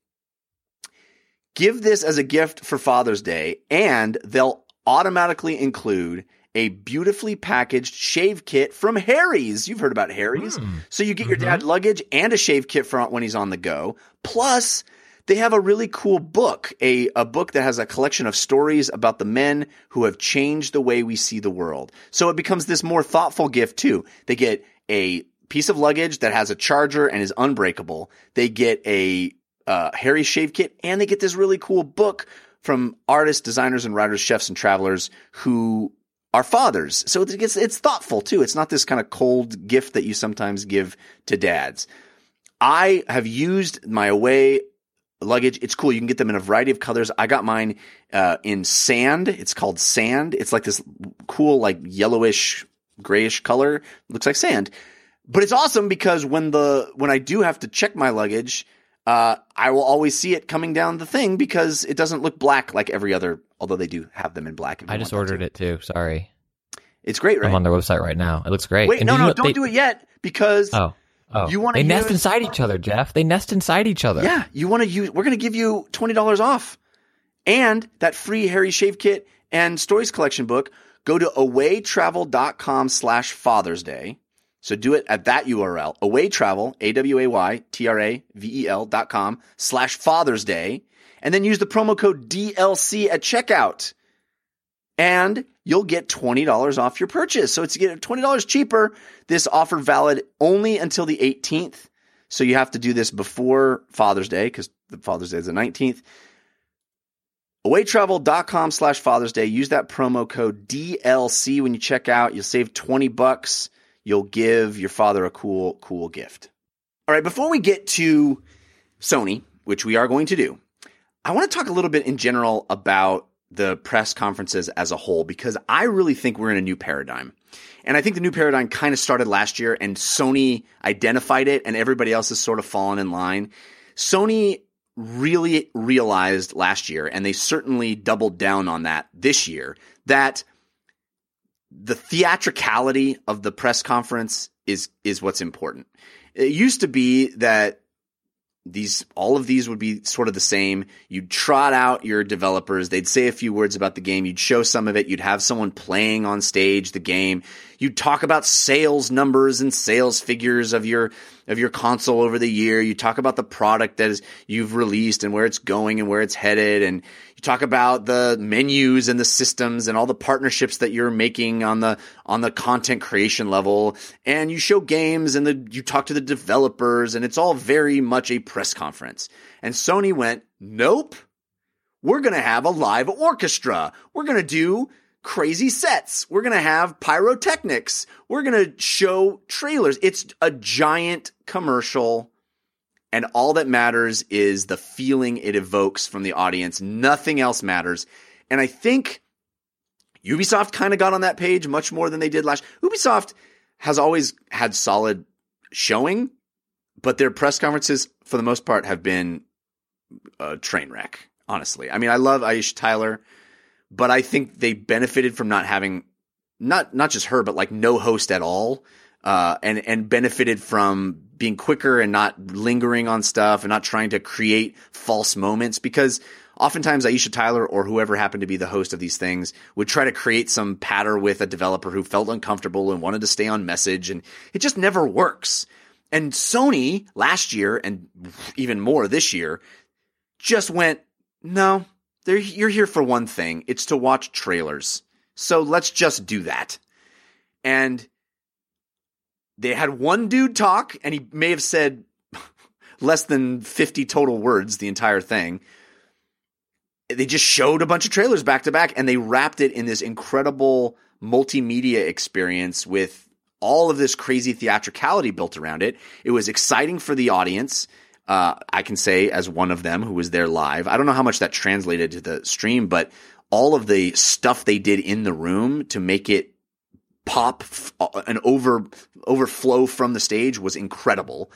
Give this as a gift for Father's Day, and they'll automatically include a beautifully packaged shave kit from Harry's. You've heard about Harry's. Mm. So you get your dad luggage and a shave kit for when he's on the go. Plus, they have a really cool book, a, a book that has a collection of stories about the men who have changed the way we see the world. So it becomes this more thoughtful gift too. They get a piece of luggage that has a charger and is unbreakable. They get a uh, Harry shave kit, and they get this really cool book from artists, designers, and writers, chefs, and travelers who are fathers. So it's, it's thoughtful too. It's not this kind of cold gift that you sometimes give to dads. I have used my away luggage. It's cool. You can get them in a variety of colors. I got mine uh, in sand. It's called sand. It's like this cool, like yellowish, grayish color. It looks like sand. But it's awesome because when the when I do have to check my luggage, uh, I will always see it coming down the thing because it doesn't look black like every other, although they do have them in black. I just ordered it too. Sorry. It's great, right? I'm on their website right now. It looks great. Wait, And no, did you no, know don't they- do it yet because Oh. Oh. you want to They nest use, inside each other, Jeff. They nest inside each other. Yeah, you want to use. We're going to give you twenty dollars off, and that free Harry shave kit and stories collection book. Go to awaytravel.com slash Father's Day. So do it at that U R L, awaytravel, A W A Y T R A V E L dot com slash Father's Day, and then use the promo code D L C at checkout, and you'll get twenty dollars off your purchase. So it's get twenty dollars cheaper. This offer valid only until the eighteenth. So you have to do this before Father's Day because the Father's Day is the nineteenth. awaytravel.com slash Father's Day. Use that promo code D L C when you check out. You'll save twenty bucks. You'll give your father a cool, cool gift. All right, before we get to Sony, which we are going to do, I want to talk a little bit in general about the press conferences as a whole, because I really think we're in a new paradigm. And I think the new paradigm kind of started last year, and Sony identified it, and everybody else has sort of fallen in line. Sony really realized last year, and they certainly doubled down on that this year, that the theatricality of the press conference is is what's important. It used to be that these all of these would be sort of the same. You'd trot out your developers. They'd say a few words about the game. You'd show some of it. You'd have someone playing on stage the game. You'd talk about sales numbers and sales figures of your of your console over the year. You talk about the product that is you've released and where it's going and where it's headed. And you talk about the menus and the systems and all the partnerships that you're making on the on the content creation level. And you show games and the you talk to the developers, and it's all very much a press conference. And Sony went, nope, we're going to have a live orchestra. We're going to do crazy sets. We're going to have pyrotechnics. We're going to show trailers. It's a giant commercial, and all that matters is the feeling it evokes from the audience. Nothing else matters. And I think Ubisoft kind of got on that page much more than they did last. Ubisoft has always had solid showing, but their press conferences, for the most part, have been a train wreck, honestly. I mean, I love Aisha Tyler, but I think they benefited from not having, not not just her, but like no host at all, uh, and and benefited from being quicker and not lingering on stuff and not trying to create false moments, because oftentimes Aisha Tyler or whoever happened to be the host of these things would try to create some patter with a developer who felt uncomfortable and wanted to stay on message, and it just never works. And Sony last year, and even more this year, just went, no, you're here for one thing. It's to watch trailers. So let's just do that. And they had one dude talk, and he may have said less than fifty total words the entire thing. They just showed a bunch of trailers back to back, and they wrapped it in this incredible multimedia experience with all of this crazy theatricality built around it. It was exciting for the audience. Uh, I can say as one of them who was there live. I don't know how much that translated to the stream, but all of the stuff they did in the room to make it pop and over overflow from the stage was incredible.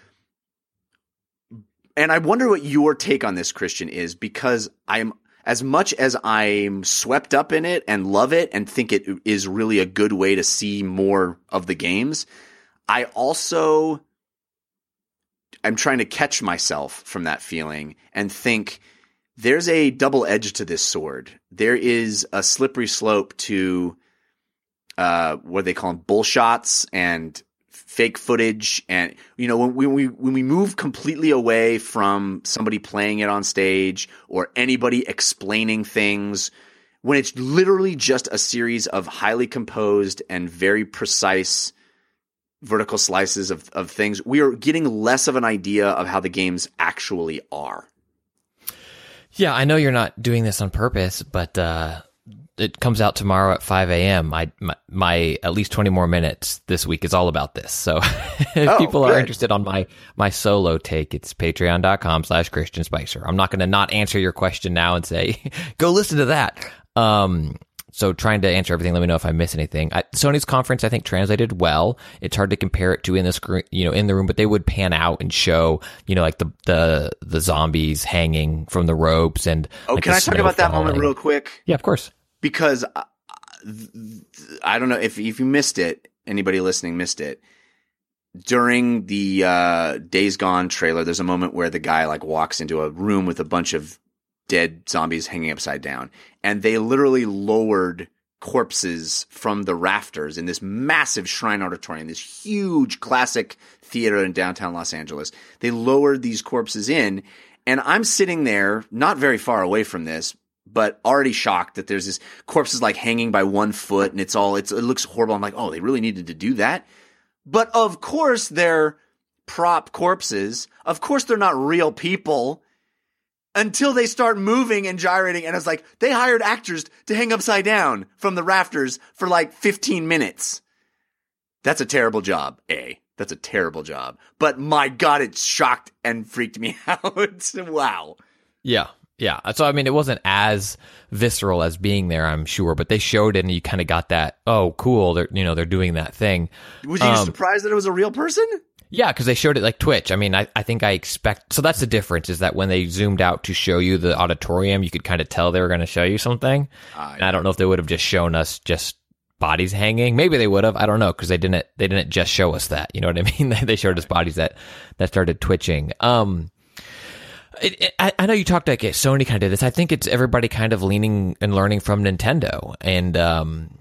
And I wonder what your take on this, Christian, is, because I'm as much as I'm swept up in it and love it and think it is really a good way to see more of the games, I also I'm trying to catch myself from that feeling and think there's a double edge to this sword. There is a slippery slope to uh, what they call them, bullshots and fake footage. And, you know, when, when we, when we move completely away from somebody playing it on stage or anybody explaining things, when it's literally just a series of highly composed and very precise vertical slices of, of things, we are getting less of an idea of how the games actually are. Yeah, I know you're not doing this on purpose, but uh, it comes out tomorrow at five a.m. I, my, my at least twenty more minutes this week is all about this. So if Oh, people good. are interested on my, my solo take, it's patreon.com slash Christian Spicer. I'm not going to not answer your question now and say, go listen to that. Um, so trying to answer everything, let me know if I miss anything. I, Sony's conference, I think, translated well. It's hard to compare it to in the screen, you know, in the room, but they would pan out and show, you know, like the the the zombies hanging from the ropes and. Oh, like, can the I talk snow about that moment falling. real quick? Yeah, of course. Because uh, th- I don't know if if you missed it, anybody listening missed it. During the uh, Days Gone trailer, there's a moment where the guy like walks into a room with a bunch of dead zombies hanging upside down, and they literally lowered corpses from the rafters in this massive shrine auditorium, this huge classic theater in downtown Los Angeles. They lowered these corpses in, and I'm sitting there not very far away from this, but already shocked that there's this corpses like hanging by one foot, and it's all it's it looks horrible. I'm like, oh, they really needed to do that. But of course they're prop corpses. Of course they're not real people. Until they start moving and gyrating, and it's like they hired actors to hang upside down from the rafters for like fifteen minutes. That's a terrible job, A. That's a terrible job. But my God, it shocked and freaked me out. Wow. Yeah. Yeah. So, I mean, it wasn't as visceral as being there, I'm sure, but they showed it and you kind of got that, oh, cool. They're, you know, they're doing that thing. Was you Um, surprised that it was a real person? Yeah, because they showed it like Twitch. I mean, I, I think I expect... So that's the difference, is that when they zoomed out to show you the auditorium, you could kind of tell they were going to show you something. Uh, And I don't know if they would have just shown us just bodies hanging. Maybe they would have. I don't know, because they didn't they didn't just show us that. You know what I mean? They showed us bodies that, that started twitching. Um, it, it, I, I know you talked like Sony kind of did this. I think it's everybody kind of leaning and learning from Nintendo. And... um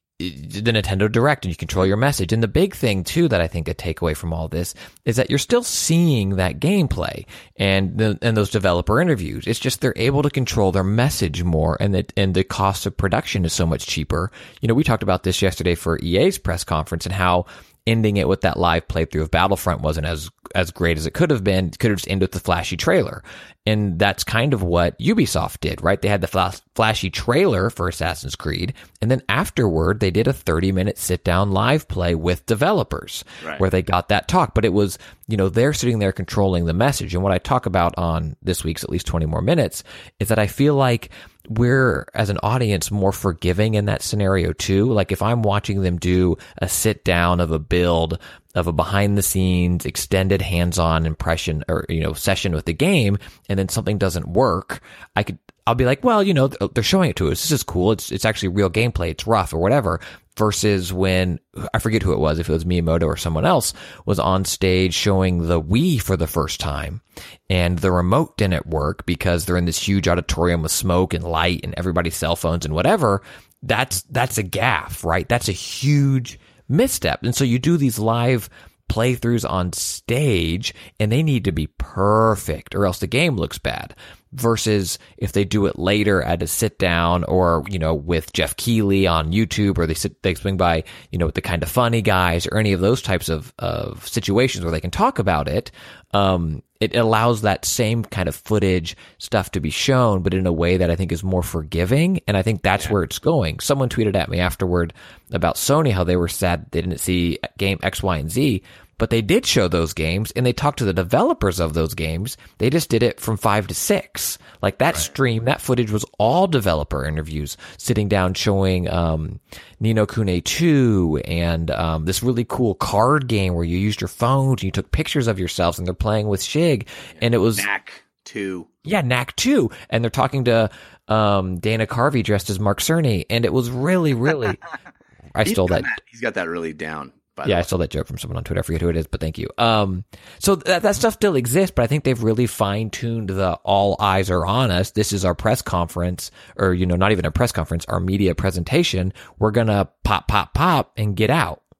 the Nintendo Direct, and you control your message. And the big thing too that I think a takeaway from all this is that you're still seeing that gameplay and the, and those developer interviews. It's just they're able to control their message more, and that and the cost of production is so much cheaper. You know, we talked about this yesterday for E A's press conference and how ending it with that live playthrough of Battlefront wasn't as as great as it could have been. It could have just ended with the flashy trailer. And that's kind of what Ubisoft did, right? They had the flash, flashy trailer for Assassin's Creed, and then afterward, they did a thirty-minute sit-down live play with developers, Right. where they got that talk. But it was, you know, they're sitting there controlling the message. And what I talk about on this week's At Least twenty More Minutes is that I feel like we're, as an audience, more forgiving in that scenario too. Like if I'm watching them do a sit-down of a build of a behind-the-scenes, extended hands-on impression or, you know, session with the game, and then something doesn't work, I could, I'll be like, well, you know, they're showing it to us. This is cool. It's it's actually real gameplay. It's rough or whatever. Versus when, I forget who it was, if it was Miyamoto or someone else, was on stage showing the Wii for the first time, and the remote didn't work because they're in this huge auditorium with smoke and light and everybody's cell phones and whatever. That's that's a gaffe, right? That's a huge misstep. And so you do these live playthroughs on stage, and they need to be perfect or else the game looks bad. Versus if they do it later at a sit down, or, you know, with Jeff Keighley on YouTube, or they sit, they swing by, you know, with the Kind of Funny guys, or any of those types of, of situations where they can talk about it. Um, it allows that same kind of footage stuff to be shown, but in a way that I think is more forgiving. And I think that's yeah. where it's going. Someone tweeted at me afterward about Sony, how they were sad they didn't see game X, Y, and Z. But they did show those games, and they talked to the developers of those games. They just did it from five to six. Like that right. stream, that footage was all developer interviews, sitting down showing um, Ni no Kuni two and um, this really cool card game where you used your phones and you took pictures of yourselves, and they're playing with Shig. And it was Knack two. Yeah, Knack two. And they're talking to um, Dana Carvey dressed as Mark Cerny. And it was really, really... I stole that. that. He's got that really down. Yeah, I stole that joke from someone on Twitter. I forget who it is, but thank you. Um, so that, that stuff still exists, but I think they've really fine-tuned the all eyes are on us. This is our press conference, or, you know, not even a press conference, our media presentation. We're going to pop, pop, pop and get out.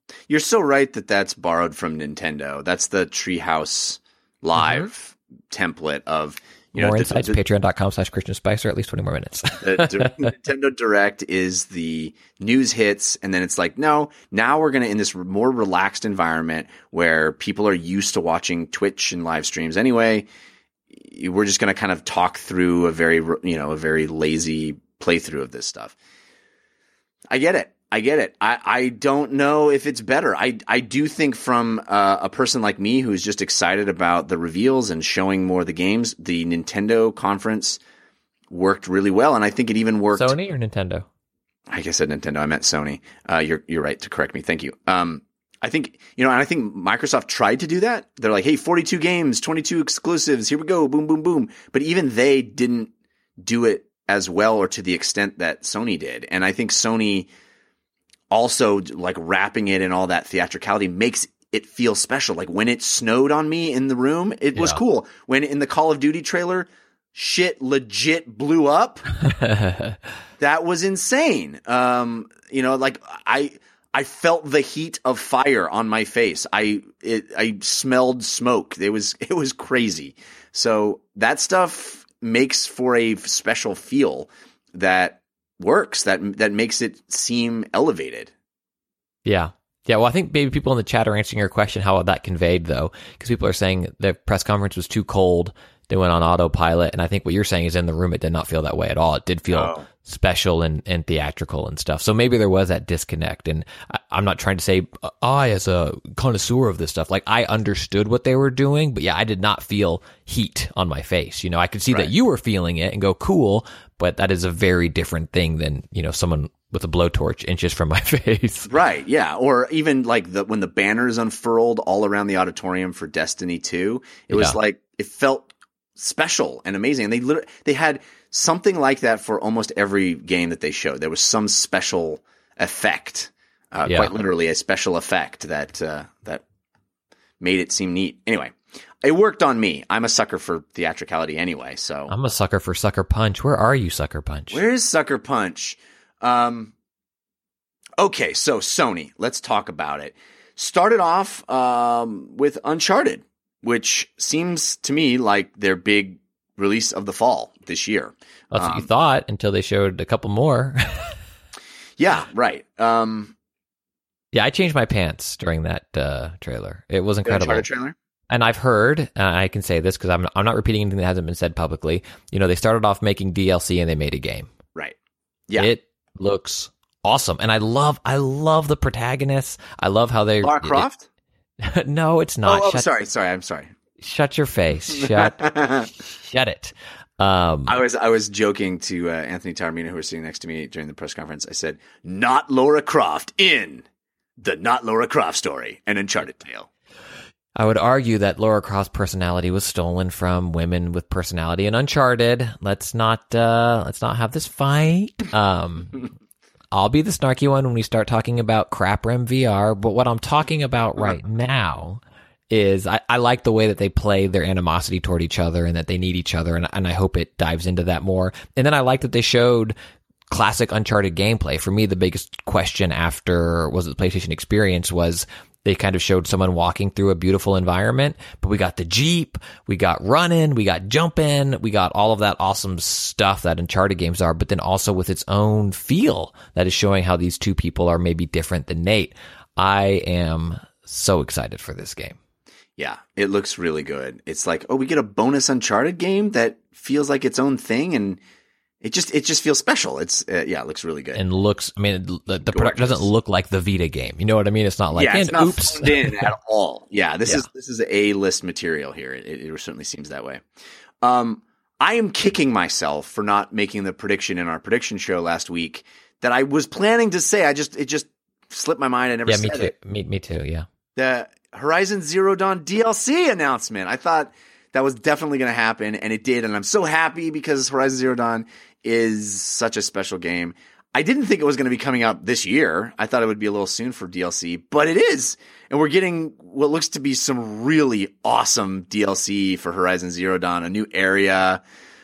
You're so right that that's borrowed from Nintendo. That's the Treehouse Live template of, you More know, insights, the, the, patreon.com slash Christian Spicer, at least twenty more minutes. the, the Nintendo Direct is the news hits, and then it's like, no, now we're going to, in this more relaxed environment where people are used to watching Twitch and live streams anyway, we're just going to kind of talk through a very, you know, a very lazy playthrough of this stuff. I get it. I get it. I, I don't know if it's better. I, I do think from uh, a person like me who's just excited about the reveals and showing more of the games, the Nintendo conference worked really well. And I think it even worked. Sony or Nintendo? I guess I said Nintendo. I meant Sony. Uh, you're, you're right to correct me. Thank you. Um, I think, you know, and I think Microsoft tried to do that. They're like, hey, forty-two games, twenty-two exclusives. Here we go. Boom, boom, boom. But even they didn't do it as well or to the extent that Sony did. And I think Sony also, like, wrapping it in all that theatricality makes it feel special. Like when it snowed on me in the room, it was Yeah. cool. When in the Call of Duty trailer, shit legit blew up. That was insane. Um, you know, like I, I felt the heat of fire on my face. I, it, I smelled smoke. It was, it was crazy. So that stuff makes for a special feel that works, that that makes it seem elevated. Yeah. Yeah, well, I think maybe people in the chat are answering your question how that conveyed, though, because people are saying the press conference was too cold. They went on autopilot, and I think what you're saying is in the room, it did not feel that way at all. It did feel Oh. special and, and theatrical and stuff. So maybe there was that disconnect, and I, I'm not trying to say I, as a connoisseur of this stuff, like I understood what they were doing, but yeah, I did not feel heat on my face. You know, I could see Right. that you were feeling it and go, cool, but that is a very different thing than, you know, someone with a blowtorch inches from my face. Right, yeah. Or even like the when the banners unfurled all around the auditorium for Destiny two, it was Yeah. like it felt special and amazing. And they literally, they had something like that for almost every game that they showed. There was some special effect, uh, Yeah. quite literally a special effect that uh, that made it seem neat. Anyway, it worked on me. I'm a sucker for theatricality anyway. So I'm a sucker for Sucker Punch. Where are you, Sucker Punch? where's Sucker Punch? Um, okay, so Sony, let's talk about it. Started off um, with Uncharted, which seems to me like their big release of the fall this year. That's what you Um, thought until they showed a couple more. Yeah, right. Um, Yeah, I changed my pants during that uh, trailer. It was the incredible. Uncharted trailer? And I've heard, uh, I can say this because I'm I'm not repeating anything that hasn't been said publicly. You know, they started off making D L C and they made a game. Right. Yeah. It looks awesome, and I love I love the protagonists. I love how they. Lara Croft? it- no, it's not. oh, oh shut, sorry, sorry, I'm sorry. shut your face. Shut shut it. Um, I was I was joking to uh, Anthony Taormina, who was sitting next to me during the press conference. I said, "Not Lara Croft in the Not Lara Croft story, an Uncharted tale." I would argue that Lara Croft's personality was stolen from women with personality in Uncharted. Let's not uh, let's not have this fight. Um, I'll be the snarky one when we start talking about crap rem V R. But what I'm talking about right now is I, I like the way that they play their animosity toward each other and that they need each other, and, and I hope it dives into that more. And then I like that they showed classic Uncharted gameplay. For me, the biggest question after was it the PlayStation experience was they kind of showed someone walking through a beautiful environment, but we got the Jeep, we got running, we got jumping, we got all of that awesome stuff that Uncharted games are, but then also with its own feel that is showing how these two people are maybe different than Nate. I am so excited for this game. Yeah, it looks really good. It's like, oh, we get a bonus Uncharted game that feels like its own thing, and it just it just feels special. It's uh, yeah, it looks really good. And looks, I mean, the, the product Gorgeous. doesn't look like the Vita game. You know what I mean? It's not like, yeah, it's and not oops. phoned in at all. Yeah, this Yeah. is this is A list material here. It, it certainly seems that way. Um, I am kicking myself for not making the prediction in our prediction show last week that I was planning to say. I just it just slipped my mind. I never Yeah, me said too. it. Me, me too. Yeah. The Horizon Zero Dawn D L C announcement. I thought that was definitely going to happen, and it did. And I'm so happy because Horizon Zero Dawn is such a special game. I didn't think it was going to be coming out this year. I thought it would be a little soon for D L C, but it is. And we're getting what looks to be some really awesome D L C for Horizon Zero Dawn, a new area.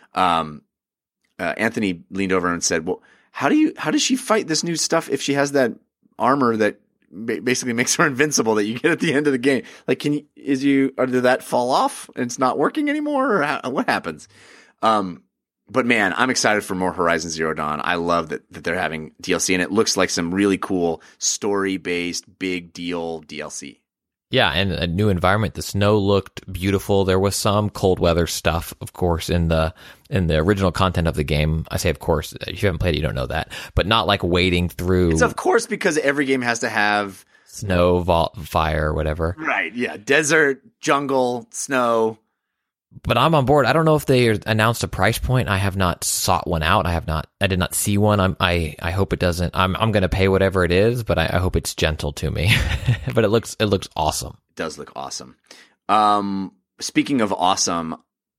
Um, uh, Anthony leaned over and said, well, how do you, how does she fight this new stuff if she has that armor that ba- basically makes her invincible that you get at the end of the game. Like, can you, is you, or did that fall off and it's not working anymore, or how, what happens? Um, but man, I'm excited for more Horizon Zero Dawn. I love that, that they're having D L C, and it looks like some really cool story-based big deal D L C. Yeah, and a new environment. The snow looked beautiful. There was some cold weather stuff, of course, in the in the original content of the game. I say, of course, if you haven't played it, you don't know that. But not like wading through. It's of course because every game has to have snow, vol- fire, whatever. Right? Yeah, desert, jungle, snow. But I'm on board. I don't know if they announced a price point. I have not sought one out. I have not. I did not see one. I'm, I I hope it doesn't. I'm I'm going to pay whatever it is, but I, I hope it's gentle to me. But it looks it looks awesome. It does look awesome. Um, speaking of awesome,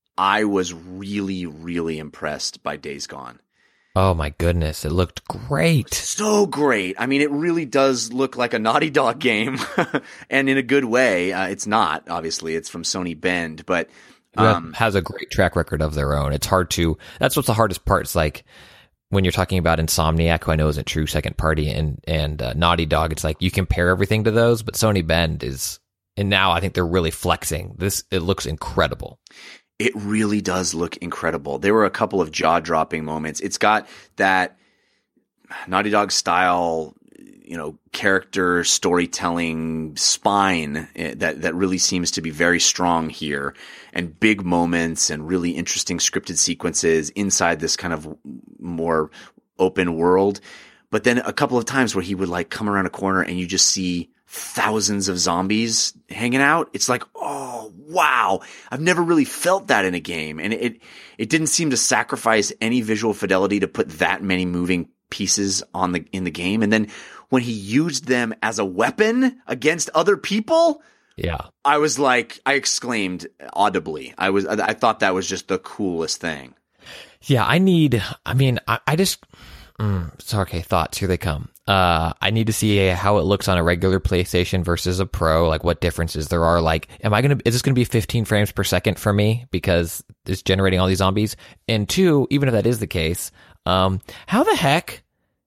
I was really really impressed by Days Gone. Oh my goodness, it looked great. So great. I mean, it really does look like a Naughty Dog game, and in a good way. Uh, it's not, obviously. It's from Sony Bend, but Um, has a great track record of their own. It's hard to, that's what's the hardest part. It's like when you're talking about Insomniac, who I know isn't true second party, and, and uh, Naughty Dog, it's like you compare everything to those, but Sony Bend is, and now I think they're really flexing. This, it looks incredible. It really does look incredible. There were a couple of jaw-dropping moments. It's got that Naughty Dog style, you know, character storytelling spine that that really seems to be very strong here, and big moments and really interesting scripted sequences inside this kind of more open world. But then a couple of times where he would like come around a corner and you just see thousands of zombies hanging out. It's like, oh wow, I've never really felt that in a game, and it it didn't seem to sacrifice any visual fidelity to put that many moving pieces on the in the game. And then when he used them as a weapon against other people, yeah, I was like, I exclaimed audibly. I was, I thought that was just the coolest thing. Yeah, I need, I mean, I, I just, mm, so okay, thoughts, here they come. Uh, I need to see how it looks on a regular PlayStation versus a Pro, like what differences there are. Like, am I going to, is this going to be fifteen frames per second for me because it's generating all these zombies? And two, even if that is the case, um, how the heck,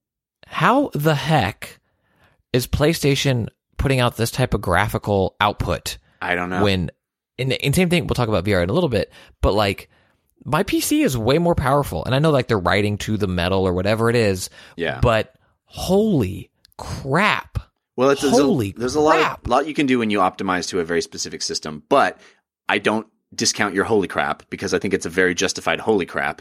how the heck is PlayStation putting out this type of graphical output? I don't know. When, and, and same thing, we'll talk about V R in a little bit, but like, my P C is way more powerful. And I know like they're writing to the metal or whatever it is. Yeah. But holy crap. Well, it's, holy there's a, there's a lot, of, lot you can do when you optimize to a very specific system, but I don't discount your holy crap because I think it's a very justified holy crap.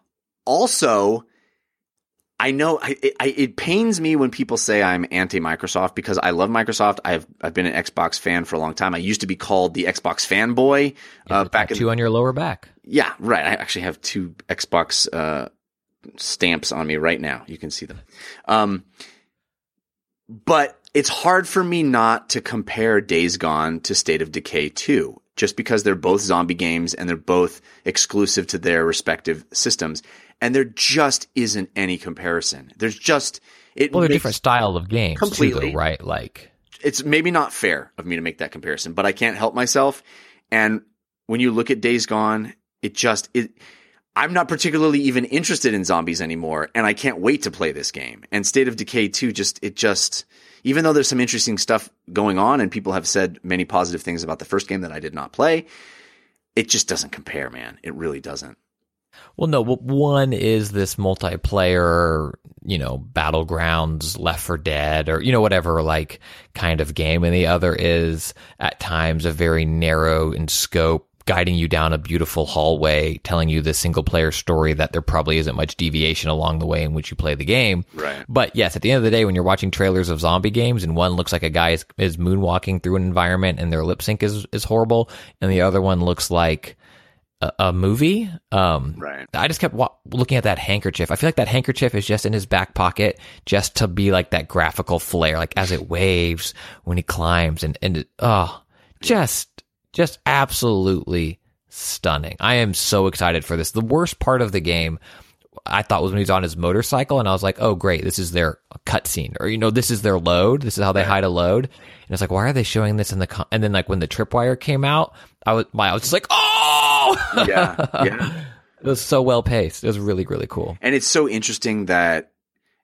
Also, I know I, I, it pains me when people say I'm anti-Microsoft because I love Microsoft. I've I've been an Xbox fan for a long time. I used to be called the Xbox fanboy. Yeah, uh, back two in, on your lower back. Yeah, right. I actually have two Xbox uh, stamps on me right now. You can see them. Um, but it's hard for me not to compare Days Gone to State of Decay two, just because they're both zombie games and they're both exclusive to their respective systems. And there just isn't any comparison. There's just it. Well, they're makes, different style of games, completely too, though, right? Like, it's maybe not fair of me to make that comparison, but I can't help myself. And when you look at Days Gone, it just it. I'm not particularly even interested in zombies anymore, and I can't wait to play this game. And State of Decay two, just it just even though there's some interesting stuff going on, and people have said many positive things about the first game that I did not play, it just doesn't compare, man. It really doesn't. Well, no, well, one is this multiplayer, you know, Battlegrounds, Left four Dead, or, you know, whatever, like, kind of game. And the other is, at times, a very narrow in scope, guiding you down a beautiful hallway, telling you the single-player story that there probably isn't much deviation along the way in which you play the game. Right. But, yes, at the end of the day, when you're watching trailers of zombie games, and one looks like a guy is, is moonwalking through an environment, and their lip sync is, is horrible, and the other one looks like A, a movie. Um, right. I just kept wa- looking at that handkerchief. I feel like that handkerchief is just in his back pocket just to be like that graphical flair, like as it waves when he climbs and, and it, oh, just, just absolutely stunning. I am so excited for this. The worst part of the game I thought was when he was on his motorcycle, and I was like, oh great, this is their cutscene, or, you know, this is their load. This is how they hide a load. And it's like, why are they showing this in the, con-? And then like when the tripwire came out, I was, I was just like, oh, yeah, yeah. It was so well paced. It was really, really cool. And it's so interesting that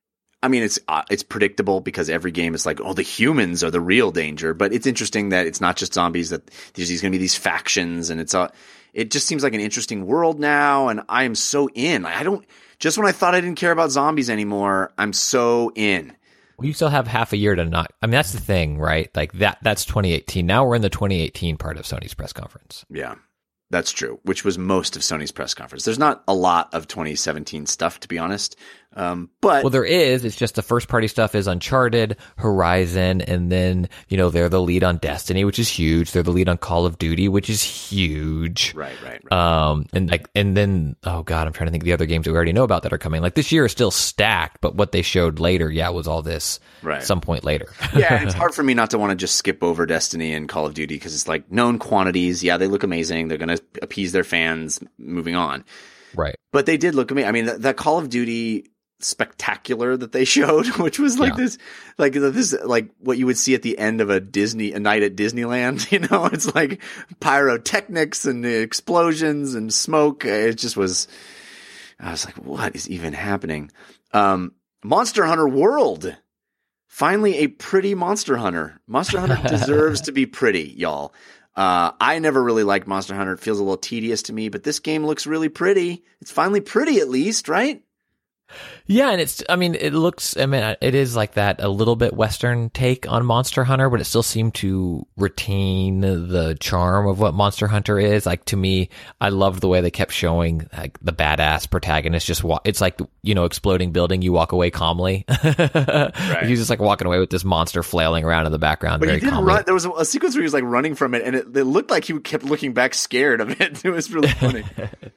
I mean, it's uh, it's predictable because every game is like, oh, the humans are the real danger. But it's interesting that it's not just zombies, that there's going to be these factions, and it's uh, it just seems like an interesting world now, and I am so in. I don't just when I thought I didn't care about zombies anymore, I'm so in. Well, you still have half a year to not. I mean, that's the thing, right? Like that. That's twenty eighteen. Now we're in the twenty eighteen part of Sony's press conference. Yeah. That's true, which was most of Sony's press conference. There's not a lot of twenty seventeen stuff, to be honest. Um, but well, there is. It's just the first party stuff is Uncharted, Horizon, and then, you know, they're the lead on Destiny, which is huge. They're the lead on Call of Duty, which is huge. Right, right, right. Um, and like, and then, oh God, I'm trying to think of the other games that we already know about that are coming. Like this year is still stacked, but what they showed later, yeah, was all this right. some point later. Yeah, it's hard for me not to want to just skip over Destiny and Call of Duty because it's like known quantities. Yeah, they look amazing. They're going to appease their fans. Moving on. Right. But they did look amazing. I mean, that, that Call of Duty spectacular that they showed, which was like yeah. this, like this, like what you would see at the end of a Disney, a night at Disneyland, you know, it's like pyrotechnics and explosions and smoke. It just was, I was like, what is even happening? Um, Monster Hunter World. Finally, a pretty Monster Hunter. Monster Hunter deserves to be pretty, y'all. Uh, I never really liked Monster Hunter. It feels a little tedious to me, but this game looks really pretty. It's finally pretty at least, right? Yeah, and it's, I mean, it looks, I mean, it is like that a little bit Western take on Monster Hunter, but it still seemed to retain the charm of what Monster Hunter is. Like, to me, I loved the way they kept showing like the badass protagonist just walk, it's like, you know, exploding building, you walk away calmly. Right. He's just like walking away with this monster flailing around in the background. But very he didn't calmly. run, there was a, a sequence where he was like running from it, and it, it looked like he kept looking back scared of it. It was really funny.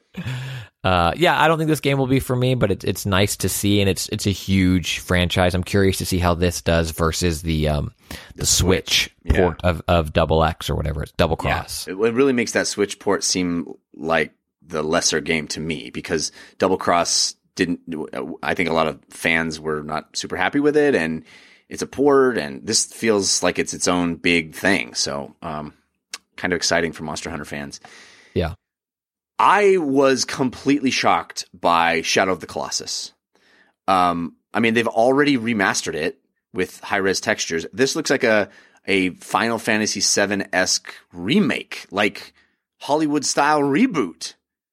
Uh, yeah, I don't think this game will be for me, but it's it's nice to see, and it's it's a huge franchise. I'm curious to see how this does versus the um the, the Switch, Switch port yeah. of, of Double X or whatever it's Double Cross. Yeah. It, it really makes that Switch port seem like the lesser game to me because Double Cross didn't. I think a lot of fans were not super happy with it, and it's a port, and this feels like it's its own big thing. So, um, kind of exciting for Monster Hunter fans. Yeah. I was completely shocked by Shadow of the Colossus. Um, I mean, they've already remastered it with high-res textures. This looks like a a Final Fantasy seven-esque remake, like Hollywood-style reboot.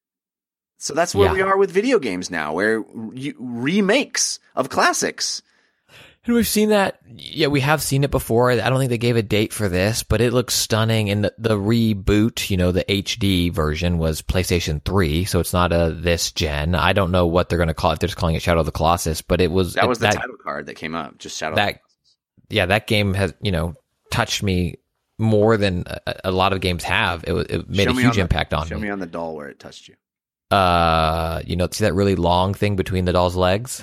So that's where yeah. we are with video games now, where you, remakes of classics. And we've seen that. Yeah, we have seen it before. I don't think they gave a date for this, but it looks stunning. And the, the reboot, you know, the H D version was PlayStation three, so it's not a this gen. I don't know what they're going to call it. They're just calling it Shadow of the Colossus, but it was that was the that, title card that came up. Just Shadow. That, of the Colossus. Yeah, that game has, you know, touched me more than a, a lot of games have. It, it made show a huge on impact the, on show me. me on the doll where it touched you. Uh, you know, see that really long thing between the doll's legs?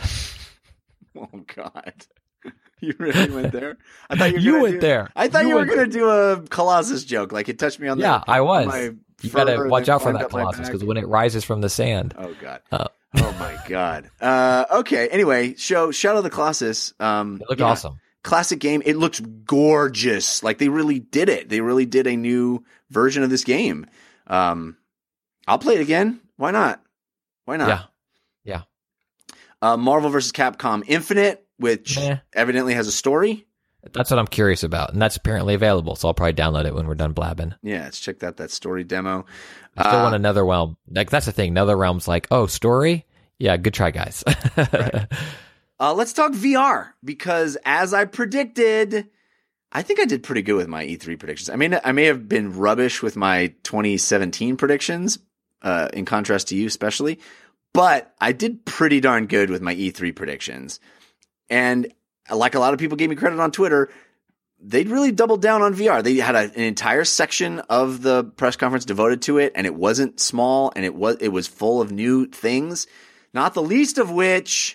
Oh God. You really went there? I thought you, were you gonna went do, there. I thought you you were went going to do a Colossus joke. Like it touched me on the Yeah, I was. my You fur gotta watch and then out for climbed that up my Colossus back. because when it rises from the sand. Oh God. Uh, Oh my God. Uh, okay. Anyway, show Shadow of the Colossus. Um, it looked yeah, awesome. Classic game. It looks gorgeous. Like they really did it. They really did a new version of this game. Um, I'll play it again. Why not? Why not? Yeah. Yeah. Uh, Marvel versus Capcom Infinite, which Meh. evidently has a story. That's what I'm curious about, and that's apparently available. So I'll probably download it when we're done blabbing. Yeah, let's check out that story demo. I still Uh, want another realm. Like that's the thing. Another realm's like, oh, story. Yeah, good try, guys. Right. Uh, let's talk V R because, as I predicted, I think I did pretty good with my E three predictions. I mean, I may have been rubbish with my twenty seventeen predictions, uh, in contrast to you, especially, but I did pretty darn good with my E three predictions. And like a lot of people gave me credit on Twitter, they'd really doubled down on V R. They had a, an entire section of the press conference devoted to it, and it wasn't small, and it was it was full of new things. Not the least of which,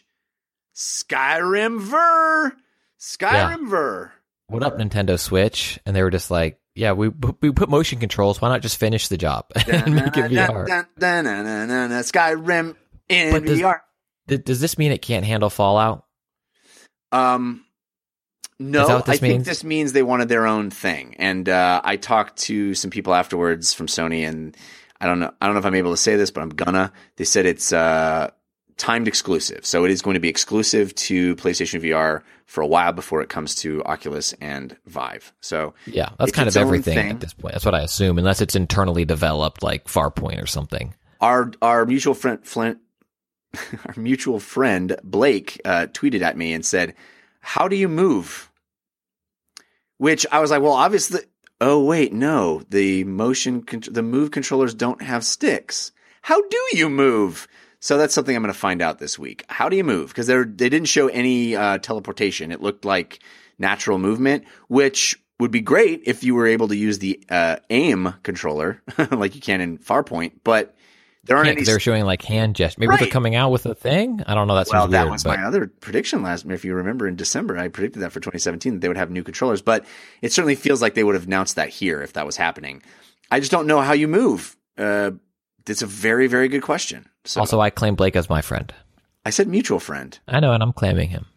Skyrim Ver. Skyrim Yeah. Ver. What up, Nintendo Switch? And they were just like, yeah, we we put motion controls. Why not just finish the job and make it V R? Dun, dun, dun, dun, dun, dun, dun, Skyrim in But does- V R. Th- Does this mean it can't handle Fallout? Um, no, Is that what this I think means? this means they wanted their own thing. And uh, I talked to some people afterwards from Sony, and I don't know, I don't know if I'm able to say this, but I'm gonna. They said it's uh, timed exclusive. So it is going to be exclusive to PlayStation V R for a while before it comes to Oculus and Vive. So yeah, that's it's kind its of own everything thing. at this point. That's what I assume, unless it's internally developed like Farpoint or something. Our our mutual friend, Flint, our mutual friend Blake uh, tweeted at me and said, "How do you move?" Which I was like, "Well, obviously." Oh wait, no. The motion, con- the move controllers don't have sticks. How do you move? So that's something I'm going to find out this week. How do you move? Because they they didn't show any uh, teleportation. It looked like natural movement, which would be great if you were able to use the uh, aim controller like you can in Farpoint. But there aren't Yeah, any. 'cause they're showing like hand gestures. Maybe they're Right. coming out with a thing. I don't know. That Well, seems that weird. was but my other prediction last. If you remember, in December, I predicted that for twenty seventeen that they would have new controllers. But it certainly feels like they would have announced that here if that was happening. I just don't know how you move. Uh, it's a very, very good question. So also, I claim Blake as my friend. I said mutual friend. I know, and I'm claiming him.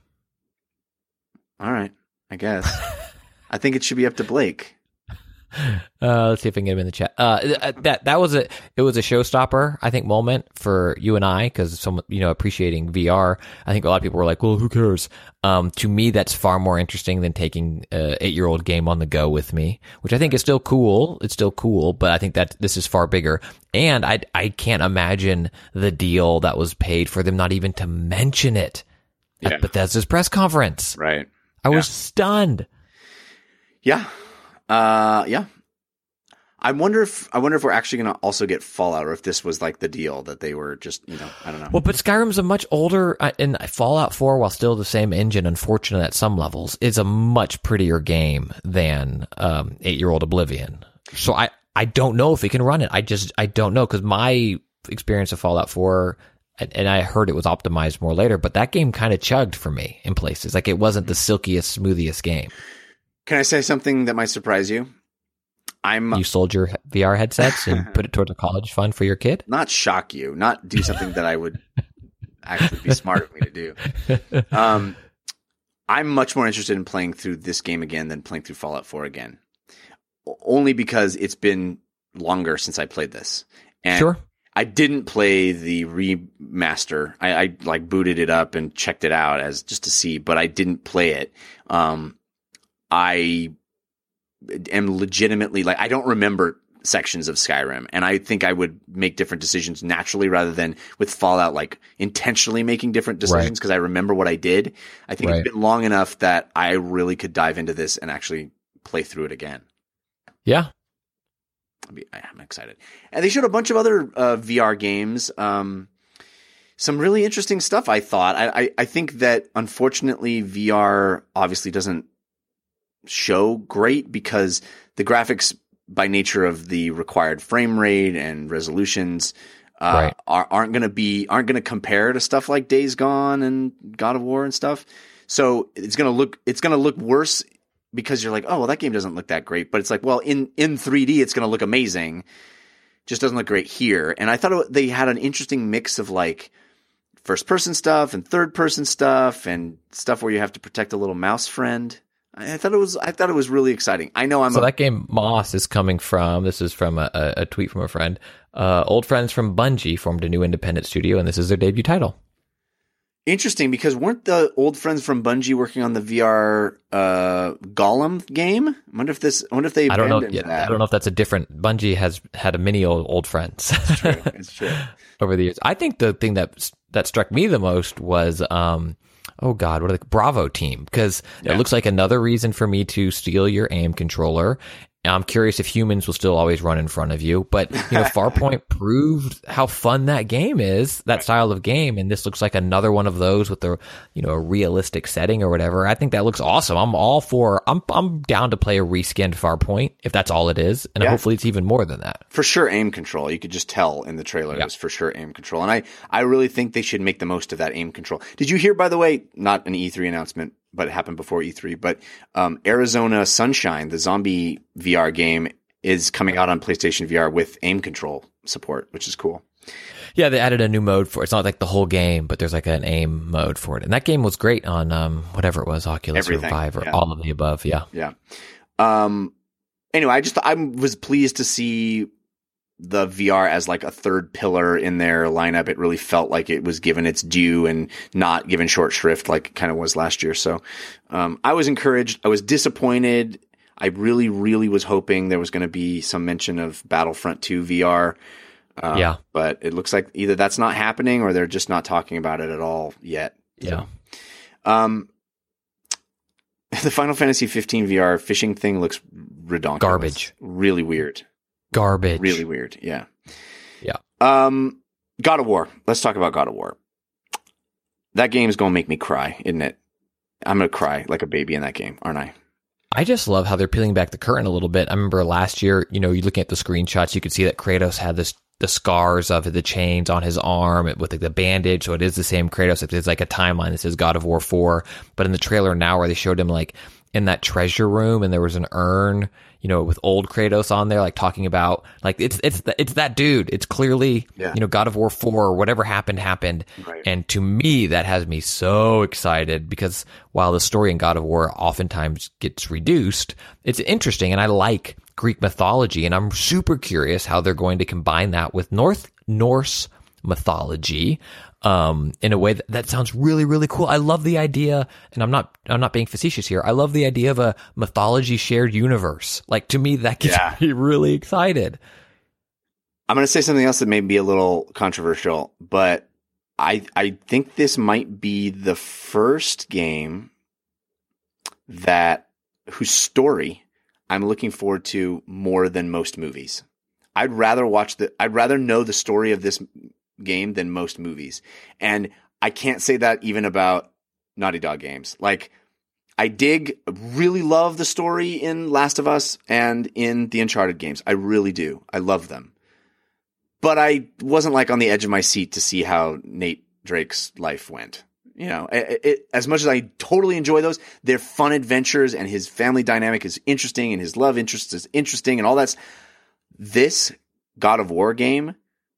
All right, I guess. I think it should be up to Blake. Uh, let's see if I can get him in the chat. Uh, th- that that was a it was a showstopper, I think, moment for you and I, because some you know appreciating V R. I think a lot of people were like, "Well, who cares?" Um, to me, that's far more interesting than taking a eight year old game on the go with me, which I think is still cool. It's still cool, but I think that this is far bigger. And I I can't imagine the deal that was paid for them not even to mention it at Yeah. Bethesda's press conference. Right. I was Yeah. stunned. Yeah. Uh, yeah. I wonder if I wonder if we're actually going to also get Fallout, or if this was like the deal that they were just, you know, I don't know. Well, but Skyrim's a much older, uh, and Fallout four, while still the same engine, unfortunately at some levels, is a much prettier game than um, eight-year-old Oblivion. So I, I don't know if it can run it. I just I don't know, because my experience of Fallout four, and, and I heard it was optimized more later, but that game kind of chugged for me in places. Like it wasn't the silkiest, smoothiest game. Can I say something that might surprise you? I'm You sold your V R headsets and put it towards a college fund for your kid? not shock you, not do something that I would actually be smart of me to do. Um, I'm much more interested in playing through this game again than playing through Fallout four again. O- Only because it's been longer since I played this. And Sure. I didn't play the remaster. I, I like booted it up and checked it out as just to see, but I didn't play it. Um, I am legitimately like, I don't remember sections of Skyrim, and I think I would make different decisions naturally rather than with Fallout, like intentionally making different decisions because I remember what I did. I think Right. it's been long enough that I really could dive into this and actually play through it again. Yeah. I'll be- I'm excited. And they showed a bunch of other uh, V R games. Um, some really interesting stuff, I thought. I, I, I think that unfortunately V R obviously doesn't show great because the graphics by nature of the required frame rate and resolutions uh, Right. are, aren't going to be aren't going to compare to stuff like Days Gone and God of War and stuff. So it's going to look it's going to look worse because you're like, oh well, that game doesn't look that great. But it's like, well, in in three D, it's going to look amazing. Just doesn't look great here. And I thought it, they had an interesting mix of like first person stuff and third person stuff and stuff where you have to protect a little mouse friend. I, I thought it was I thought it was really exciting. I know I'm So a, that game Moss is coming from, this is from a, a, a tweet from a friend, uh, old friends from Bungie formed a new independent studio, and this is their debut title. interesting because weren't the old friends from Bungie working on the V R uh, Gollum game? I wonder if this. I wonder if they. I don't know. abandoned Yeah, that. I don't know if that's a different. Bungie has had a many old old friends It's true. It's true. over the years. I think the thing that that struck me the most was, um, oh God, what are the Bravo team? Because Yeah. it looks like another reason for me to steal your aim controller. I'm curious if humans will still always run in front of you, but you know, Farpoint proved how fun that game is, that style of game, and this looks like another one of those with the, you know, a realistic setting or whatever. I think that looks awesome. I'm all for. I'm I'm down to play a reskinned Farpoint if that's all it is, and Yeah. hopefully it's even more than that. For sure, aim control. You could just tell in the trailer Yeah. it was for sure aim control. And I, I really think they should make the most of that aim control. Did you hear, by the way, not an E three announcement, but it happened before E three, but um, Arizona Sunshine, the zombie V R game, is coming out on PlayStation V R with aim control support, which is cool. Yeah, they added a new mode for it. It's not like the whole game, but there's like an aim mode for it. And that game was great on um, whatever it was, Oculus Everything, or Vive or yeah. all of the above. Yeah. Yeah. Um, anyway, I just I was pleased to see the V R as like a third pillar in their lineup. It really felt like it was given its due and not given short shrift like it kind of was last year. So um, I was encouraged. I was disappointed. I really, really was hoping there was going to be some mention of Battlefront two V R. Uh, Yeah. But it looks like either that's not happening or they're just not talking about it at all yet. Yeah. Um, the Final Fantasy fifteen V R fishing thing looks redonkulous. Garbage. Really weird. Garbage. Really weird. Yeah. Yeah. Um, God of War. Let's talk about God of War. That game is going to make me cry, isn't it? I'm going to cry like a baby in that game, aren't I? I just love how they're peeling back the curtain a little bit. I remember last year, you know, you're looking at the screenshots, you could see that Kratos had this the scars of the chains on his arm with like the bandage. So it is the same Kratos. It's like a timeline that says God of War four. But in the trailer now where they showed him like in that treasure room and there was an urn, you know, with old Kratos on there, like talking about like it's it's it's that dude. It's clearly Yeah. you know God of War four or whatever happened happened. Right. And to me, that has me so excited because while the story in God of War oftentimes gets reduced, it's interesting and I like Greek mythology, and I'm super curious how they're going to combine that with North Norse mythology um, in a way that, that sounds really, really cool. I love the idea, and I'm not I'm not being facetious here. I love the idea of a mythology shared universe. Like to me, that gets Yeah. me really excited. I'm going to say something else that may be a little controversial, but I I think this might be the first game that whose story I'm looking forward to more than most movies. I'd rather watch the I'd rather know the story of this game than most movies. And I can't say that even about Naughty Dog games. Like I dig really love the story in Last of Us and in the Uncharted games. I really do. I love them. But I wasn't like on the edge of my seat to see how Nate Drake's life went. You know, it, it, as much as I totally enjoy those, they're fun adventures and his family dynamic is interesting and his love interest is interesting and all that's this God of War game.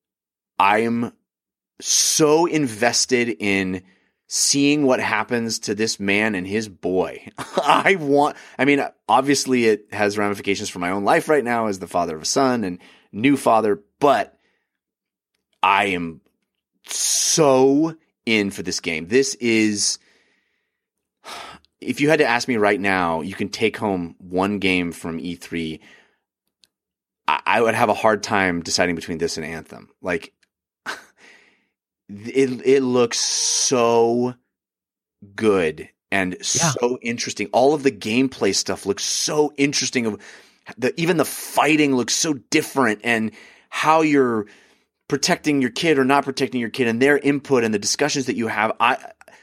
I'm so invested in seeing what happens to this man and his boy. I want, I mean, obviously it has ramifications for my own life right now as the father of a son and new father, but I am so in for this game. This is, if you had to ask me right now, you can take home one game from E three. I, I would have a hard time deciding between this and Anthem. Like, it it looks so good and Yeah. so interesting. All of the gameplay stuff looks so interesting. Of the even the fighting looks so different, and how you're protecting your kid or not protecting your kid and their input and the discussions that you have. I,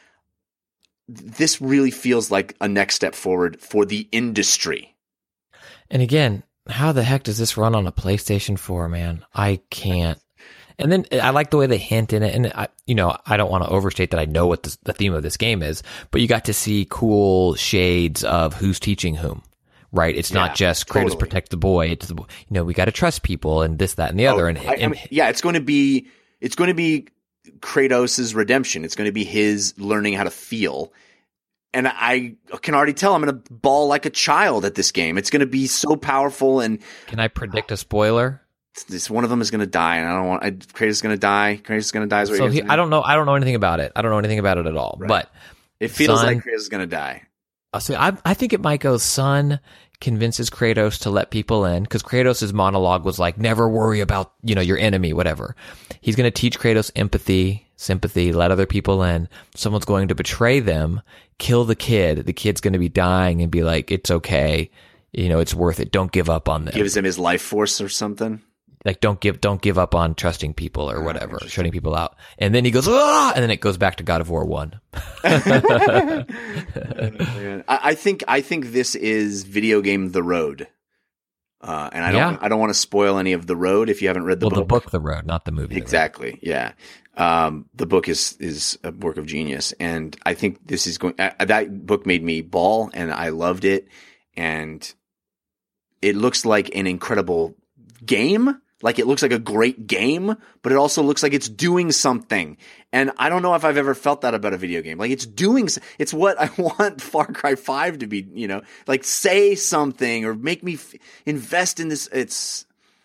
this really feels like a next step forward for the industry. And again, how the heck does this run on a PlayStation four, man? I can't. And then I like the way they hint in it. And I, you know, I don't want to overstate that I know what this, the theme of this game is, but you got to see cool shades of who's teaching whom. Right, it's Yeah, not just Kratos totally. protect the boy. It's the, you know we got to trust people and this, that, and the other. Oh, And, I- I and mean, yeah, it's going to be it's going to be Kratos' redemption. It's going to be his learning how to feel. And I can already tell I'm going to bawl like a child at this game. It's going to be so powerful, and can I predict a spoiler? this one of them is going to die. And I don't want I, Kratos is going to die. Kratos is going to die. Is what So you're he, saying? I don't know. I don't know anything about it. I don't know anything about it at all. Right. But It feels Son- like Kratos is going to die. Uh, So I, I think it might go, son convinces Kratos to let people in, because Kratos' monologue was like, never worry about, you know, your enemy, whatever. He's going to teach Kratos empathy, sympathy, let other people in. Someone's going to betray them, kill the kid. The kid's going to be dying and be like, it's okay. You know, it's worth it. Don't give up on them. Gives him his life force or something. Like, don't give, don't give up on trusting people or whatever, shutting people out. And then he goes, ah, and then it goes back to God of War one. Man, I, I think I think this is video game The Road, uh, and I don't Yeah. I don't want to spoil any of The Road if you haven't read the Well, the book. book, The Road, not the movie. The Road. Exactly, yeah. Um, the book is is a work of genius, and I think this is going. Uh, that book made me bawl, and I loved it, and it looks like an incredible game. Like, it looks like a great game, but it also looks like it's doing something. And I don't know if I've ever felt that about a video game. Like, it's doing, s- it's what I want Far Cry five to be, you know, like, say something or make me f- invest in this. It's,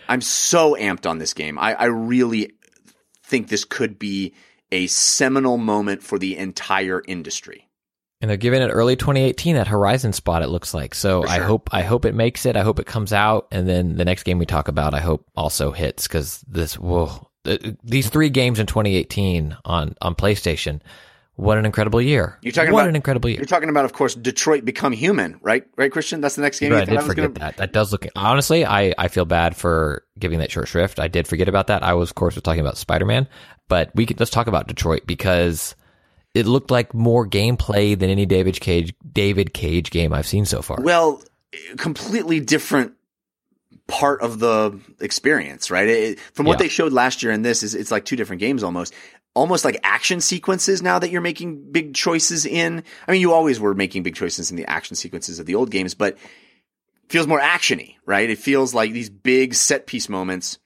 I'm so amped on this game. I, I really think this could be a seminal moment for the entire industry. And they're giving it early twenty eighteen at Horizon spot, it looks like. So For I sure. hope I hope it makes it. I hope it comes out, and then the next game we talk about, I hope also hits, because this whoa, th- these three games in twenty eighteen on on PlayStation. What an incredible year! You're talking what about an incredible year. You're talking about, of course, Detroit Become Human, right? Right, Christian? That's the next game. Right, you I thought did I was forget gonna... that. That does look. Honestly, I, I feel bad for giving that short shrift. I did forget about that. I was, of course, was talking about Spider-Man, but we could let's talk about Detroit, because it looked like more gameplay than any David Cage David Cage game I've seen so far. Well, completely different part of the experience, right? It, from what Yeah. they showed last year and this is, it's like two different games almost. Almost like action sequences now that you're making big choices in. I mean, you always were making big choices in the action sequences of the old games, but it feels more actiony, right? It feels like these big set piece moments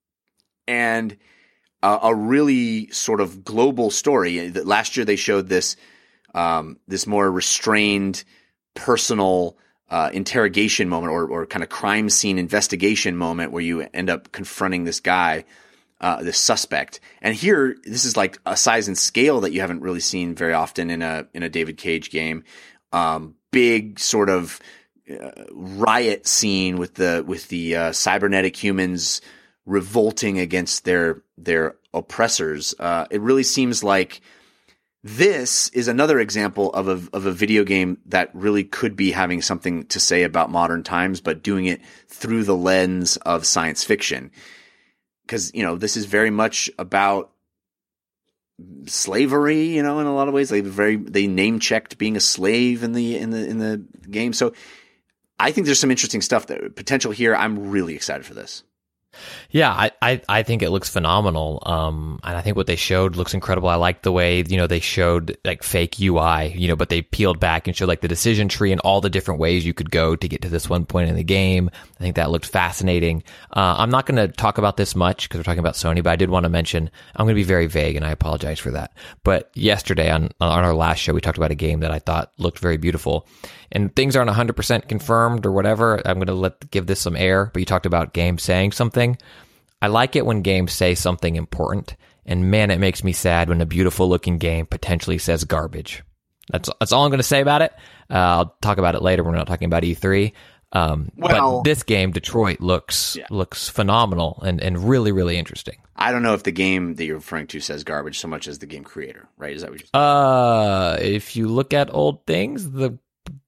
and a, a really sort of global story. That last year they showed this, um, this more restrained, personal uh, interrogation moment, or or kind of crime scene investigation moment where you end up confronting this guy, uh, this suspect. And here, this is like a size and scale that you haven't really seen very often in a in a David Cage game. Um, big sort of uh, riot scene with the with the uh, cybernetic humans revolting against their their oppressors. Uh, it really seems like this is another example of a of a video game that really could be having something to say about modern times, but doing it through the lens of science fiction. Because, you know, this is very much about slavery, you know, in a lot of ways. They very they name checked being a slave in the in the in the game. So I think there's some interesting stuff there, potential here. I'm really excited for this. Yeah, I, I, I think it looks phenomenal. Um, and I think what they showed looks incredible. I like the way, you know, they showed like fake U I, you know, but they peeled back and showed like the decision tree and all the different ways you could go to get to this one point in the game. I think that looked fascinating. Uh, I'm not going to talk about this much because we're talking about Sony, but I did want to mention, I'm going to be very vague and I apologize for that. But yesterday on, on our last show, we talked about a game that I thought looked very beautiful. And things aren't one hundred percent confirmed or whatever. I'm going to let give this some air, but you talked about games saying something. I like it when games say something important, and man, it makes me sad when a beautiful looking game potentially says garbage. That's that's all I'm going to say about it. Uh, I'll talk about it later when we're not talking about E three. Um, Well- but this game, Detroit, looks Yeah. looks phenomenal and, and really, really interesting. I don't know if the game that you're referring to says garbage so much as the game creator, right? Is that what you're saying? Uh, if you look at old things, the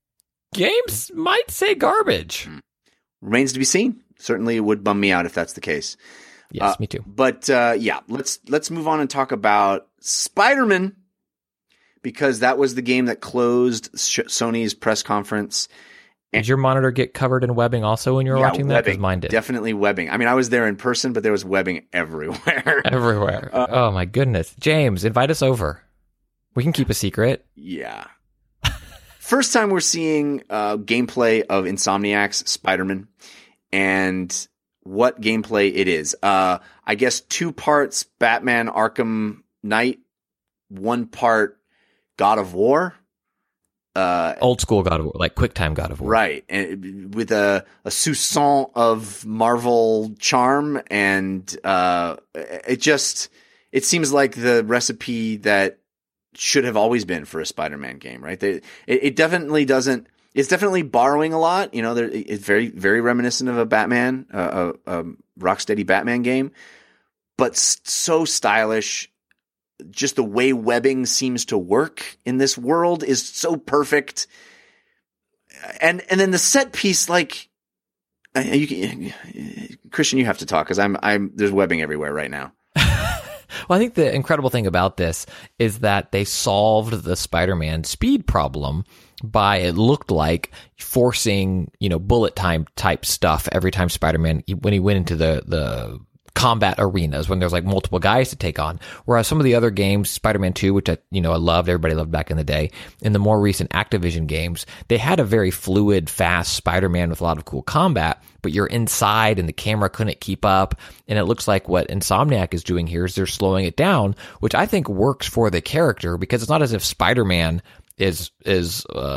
games might say garbage. Remains to be seen. Certainly it would bum me out if that's the case. Yes, Uh, me too. But uh, yeah, let's let's move on and talk about Spider-Man, because that was the game that closed Sh- Sony's press conference. Did your monitor get covered in webbing also when you were Yeah, watching that? Because webbing. mine did. Definitely webbing. I mean, I was there in person, but there was webbing everywhere. Everywhere. Uh, oh my goodness. James, invite us over. We can keep a secret. Yeah. First time we're seeing uh, gameplay of Insomniac's Spider-Man, and what gameplay it is. Uh, I guess two parts Batman Arkham Knight, one part God of War. Uh, Old school God of War, like QuickTime God of War. right. And with a, a soupçon of Marvel charm, and uh, it just, it seems like the recipe that should have always been for a Spider-Man game, right? They, it, it definitely doesn't. It's definitely borrowing a lot. You know, there, it's very, very reminiscent of a Batman, uh, a, a Rocksteady Batman game, but s- so stylish. Just the way webbing seems to work in this world is so perfect. And and then the set piece, like, uh, you can, Christian, you have to talk because I'm I'm there's webbing everywhere right now. Well, I think the incredible thing about this is that they solved the Spider-Man speed problem by, it looked like, forcing, you know, bullet time type stuff every time Spider-Man, when he went into the, the combat arenas, when there's like multiple guys to take on. Whereas some of the other games, Spider-Man two, which I, you know, I loved, everybody loved back in the day, in the more recent Activision games, they had a very fluid, fast Spider-Man with a lot of cool combat, but you're inside and the camera couldn't keep up. And it looks like what Insomniac is doing here is they're slowing it down, which I think works for the character, because it's not as if Spider-Man is, is, uh,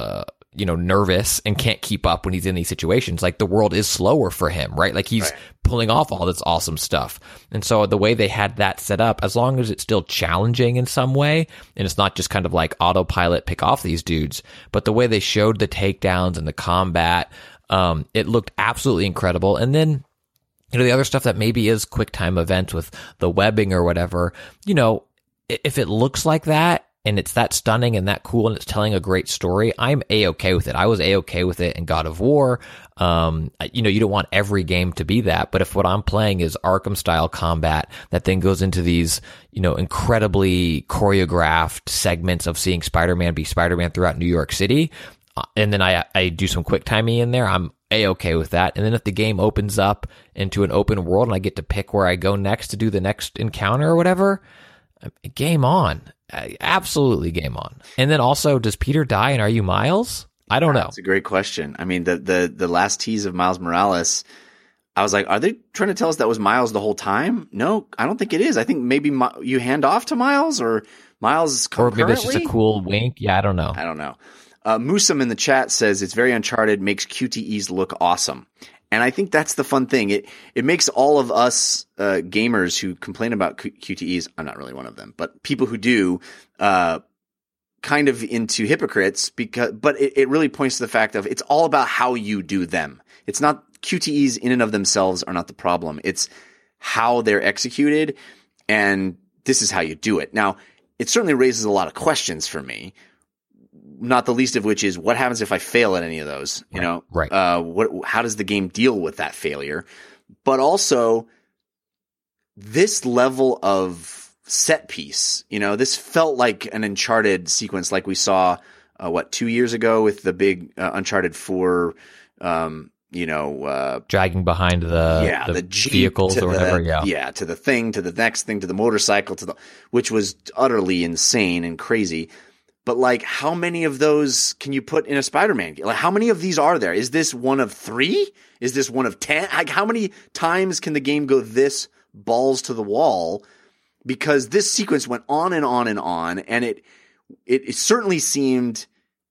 you know, nervous and can't keep up when he's in these situations. Like the world is slower for him, right? Like he's Right. pulling off all this awesome stuff. And so the way they had that set up, as long as it's still challenging in some way, and it's not just kind of like autopilot pick off these dudes, but the way they showed the takedowns and the combat, um, it looked absolutely incredible. And then, you know, the other stuff that maybe is quick time events with the webbing or whatever, you know, i- if it looks like that, and it's that stunning and that cool and it's telling a great story, I'm A-okay with it. I was A-okay with it in God of War. Um, you know, you don't want every game to be that, but if what I'm playing is Arkham-style combat that then goes into these, you know, incredibly choreographed segments of seeing Spider-Man be Spider-Man throughout New York City, uh, and then I, I do some quick timing in there, I'm A-okay with that. And then if the game opens up into an open world and I get to pick where I go next to do the next encounter or whatever, game on. Absolutely game on. And then also, does Peter die and are you Miles? I don't know. That's a great question. I mean, the the the last tease of Miles Morales, I was like, are they trying to tell us that was Miles the whole time? No, I don't think it is. I think maybe Mi- you hand off to Miles or Miles Or concurrently. maybe it's just a cool wink. Yeah, I don't know. I don't know. Uh, Musum in the chat says it's very Uncharted, makes Q T Es look awesome. And I think that's the fun thing. It it makes all of us uh, gamers who complain about Q- QTEs, I'm not really one of them, but people who do, uh, kind of into hypocrites because, but it, it really points to the fact of it's all about how you do them. It's not Q T Es in and of themselves are not the problem. It's how they're executed, and this is how you do it. Now, it certainly raises a lot of questions for me. Not the least of which is what happens if I fail at any of those, you Right, know, right. Uh, what, how does the game deal with that failure? But also this level of set piece, you know, this felt like an Uncharted sequence, like we saw, uh, what, two years ago with the big uh, Uncharted four, um, you know, uh, Dragging behind the, yeah, the, the Jeep vehicles to or whatever. the, Yeah. yeah, to the thing, to the next thing, to the motorcycle, to the, which was utterly insane and crazy. But like, how many of those can you put in a Spider-Man game? Like, how many of these are there? Is this one of three? Is this one of ten? Like, how many times can the game go this balls to the wall? Because this sequence went on and on and on, and it it, it certainly seemed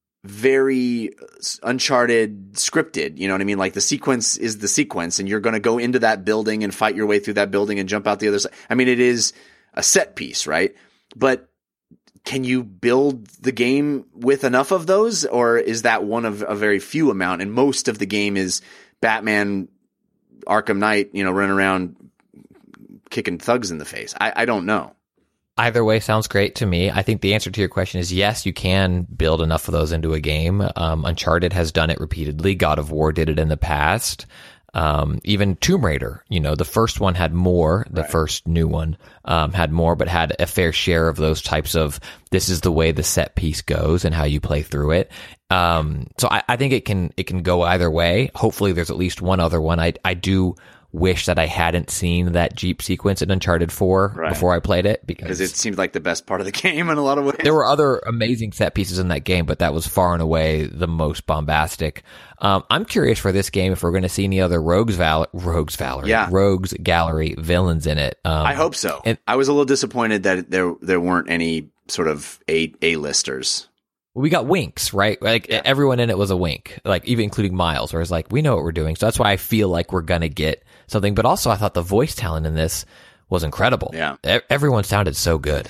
very Uncharted scripted. You know what I mean? Like, the sequence is the sequence, and you're going to go into that building and fight your way through that building and jump out the other side. I mean, it is a set piece, right? But can you build the game with enough of those, or is that one of a very few amount? And most of the game is Batman, Arkham Knight, you know, running around kicking thugs in the face. I, I don't know. Either way sounds great to me. I think the answer to your question is yes, you can build enough of those into a game. Um, Uncharted has done it repeatedly. God of War did it in the past. Um, even Tomb Raider, you know, the first one had more, the Right. first new one, um, had more, but had a fair share of those types of, this is the way the set piece goes and how you play through it. Um, so I, I think it can, it can go either way. Hopefully there's at least one other one. I, I do wish that I hadn't seen that Jeep sequence in Uncharted four Right. before I played it, because Because it seemed like the best part of the game in a lot of ways. there were other amazing set pieces in that game, but that was far and away the most bombastic. Um, I'm curious for this game if we're going to see any other Rogues Val- Rogues Valerie, Yeah. Rogues Gallery villains in it. Um, I hope so. and- I was a little disappointed that there there weren't any sort of A A listers. we got winks, right? Like everyone in it was a wink, like even including Miles, where it's like, we know what we're doing. So that's why I feel like we're going to get something. But also I thought the voice talent in this was incredible. Yeah. E- everyone sounded so good.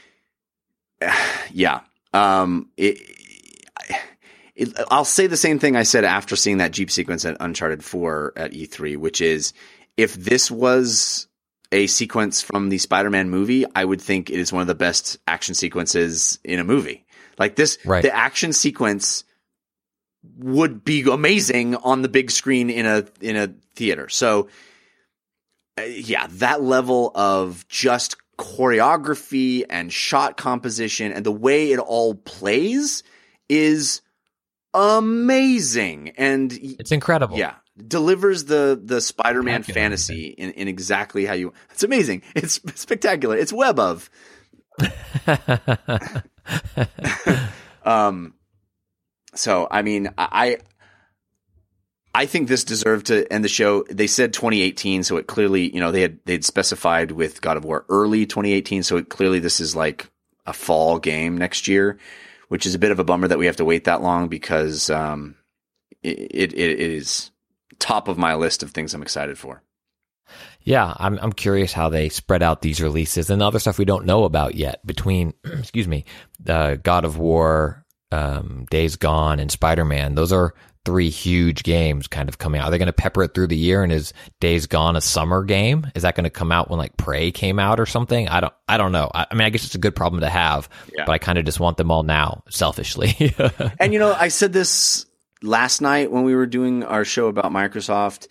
Yeah. Um, it, it, I'll say the same thing I said after seeing that Jeep sequence at Uncharted four at E three, which is, if this was a sequence from the Spider-Man movie, I would think it is one of the best action sequences in a movie. Like this, Right. the action sequence would be amazing on the big screen in a in a theater. So, uh, yeah, that level of just choreography and shot composition and the way it all plays is amazing. And y- It's incredible. yeah, delivers the the Spider-Man Spectacular, fantasy in, in exactly how you. It's amazing. It's spectacular. It's web of. um. So I mean, I I think this deserved to end the show. They said twenty eighteen, so it clearly, you know, they had they'd specified with God of War early twenty eighteen, so it clearly this is like a fall game next year, which is a bit of a bummer that we have to wait that long because um, it, it, it is top of my list of things I'm excited for. Yeah, I'm I'm curious how they spread out these releases and the other stuff we don't know about yet between, excuse me, the God of War, um, Days Gone, and Spider-Man. Those are three huge games kind of coming out. Are they going to pepper it through the year? And is Days Gone a summer game? Is that going to come out when like Prey came out or something? I don't I don't know. I, I mean, I guess it's a good problem to have, Yeah. but I kind of just want them all now, selfishly. And, you know, I said this last night when we were doing our show about Microsoft.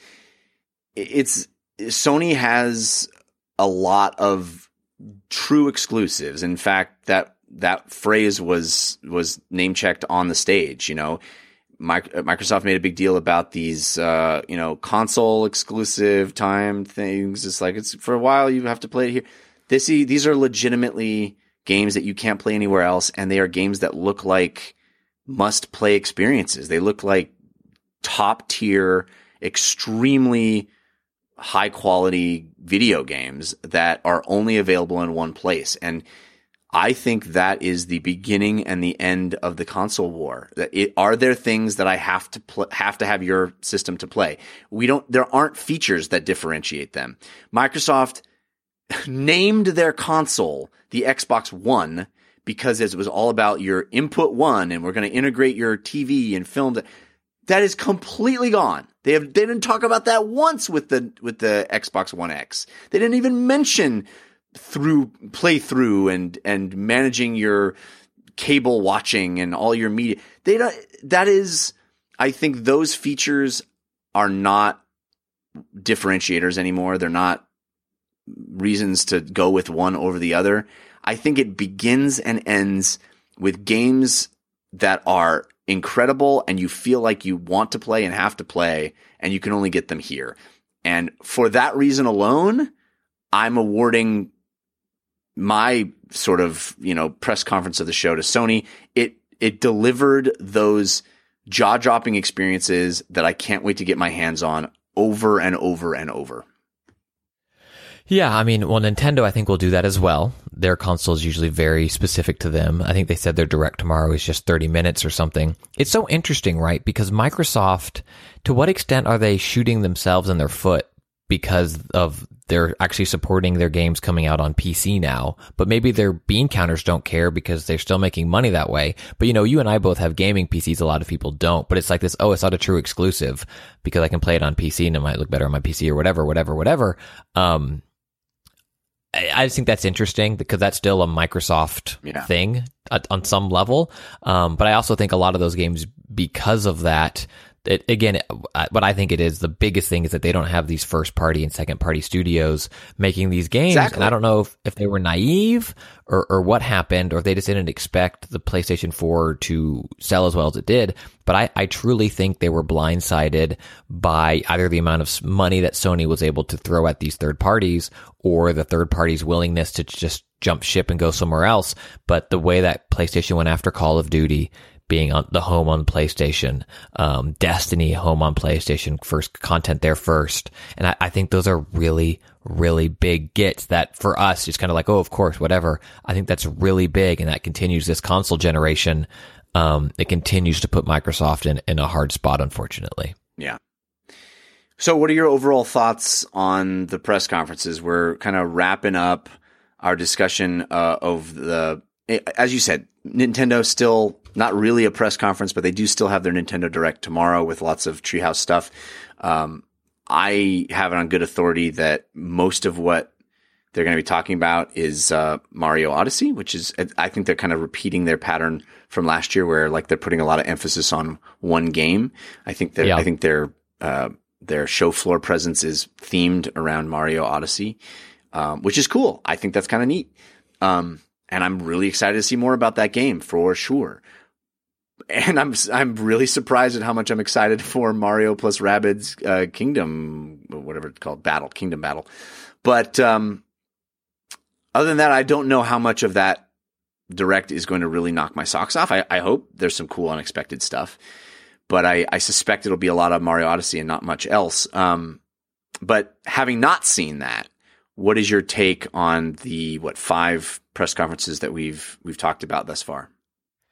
It's Sony has a lot of true exclusives. In fact, that that phrase was was name checked on the stage. You know, Microsoft made a big deal about these, uh, you know, console exclusive time things. It's like it's for a while you have to play it here. This these are legitimately games that you can't play anywhere else, and they are games that look like must play experiences. They look like top tier, extremely high quality video games that are only available in one place. And I think that is the beginning and the end of the console war. That it, are there things that I have to pl- have to have your system to play? We don't, there aren't features that differentiate them. Microsoft named their console the Xbox One because it was all about your input one and we're going to integrate your T V and film. That is completely gone. They have they didn't talk about that once with the with the Xbox One X. They didn't even mention through playthrough and and managing your cable watching and all your media. They don't, that is, I think those features are not differentiators anymore. They're not reasons to go with one over the other. I think it begins and ends with games that are incredible and you feel like you want to play and have to play, and you can only get them here. And for that reason alone, I'm awarding my sort of, you know, press conference of the show to Sony. It it delivered those jaw-dropping experiences that I can't wait to get my hands on over and over and over. Yeah, I mean, well, Nintendo, I think, will do that as well. Their console is usually very specific to them. I think they said their Direct tomorrow is just thirty minutes or something. It's so interesting, right? Because Microsoft, to what extent are they shooting themselves in their foot because of they're actually supporting their games coming out on P C now, but maybe their bean counters don't care because they're still making money that way. But, you know, you and I both have gaming P Cs. A lot of people don't, but it's like this, oh, it's not a true exclusive because I can play it on P C and it might look better on my P C or whatever, whatever, whatever. Um, I just think that's interesting because that's still a Microsoft yeah. thing on some level. Um, but I also think a lot of those games, because of that, it, again, what I think it is, the biggest thing is that they don't have these first party and second party studios making these games. Exactly. And I don't know if, if they were naive or, or what happened, or if they just didn't expect the PlayStation four to sell as well as it did. But I, I truly think they were blindsided by either the amount of money that Sony was able to throw at these third parties or the third parties' willingness to just jump ship and go somewhere else. But the way that PlayStation went after Call of Duty, being on the home on PlayStation, um, Destiny home on PlayStation, first content there first. And I, I think those are really, really big gets that for us, it's kind of like, oh, of course, whatever. I think that's really big. And that continues this console generation. Um, it continues to put Microsoft in, in a hard spot, unfortunately. Yeah. So what are your overall thoughts on the press conferences? We're kind of wrapping up our discussion uh, of the, as you said, Nintendo still not really a press conference, but they do still have their Nintendo Direct tomorrow with lots of Treehouse stuff. Um, I have it on good authority that most of what they're going to be talking about is uh, Mario Odyssey, which is, I think they're kind of repeating their pattern from last year where like they're putting a lot of emphasis on one game. I think that, yeah. I think their, uh, their show floor presence is themed around Mario Odyssey, um, which is cool. I think that's kind of neat. Um, and I'm really excited to see more about that game for sure. And I'm I'm really surprised at how much I'm excited for Mario plus Rabbids uh, Kingdom, whatever it's called, Battle, Kingdom Battle. But um, other than that, I don't know how much of that Direct is going to really knock my socks off. I, I hope there's some cool unexpected stuff. But I, I suspect it'll be a lot of Mario Odyssey and not much else. Um, but having not seen that, what is your take on the, what, five press conferences that we've we've talked about thus far?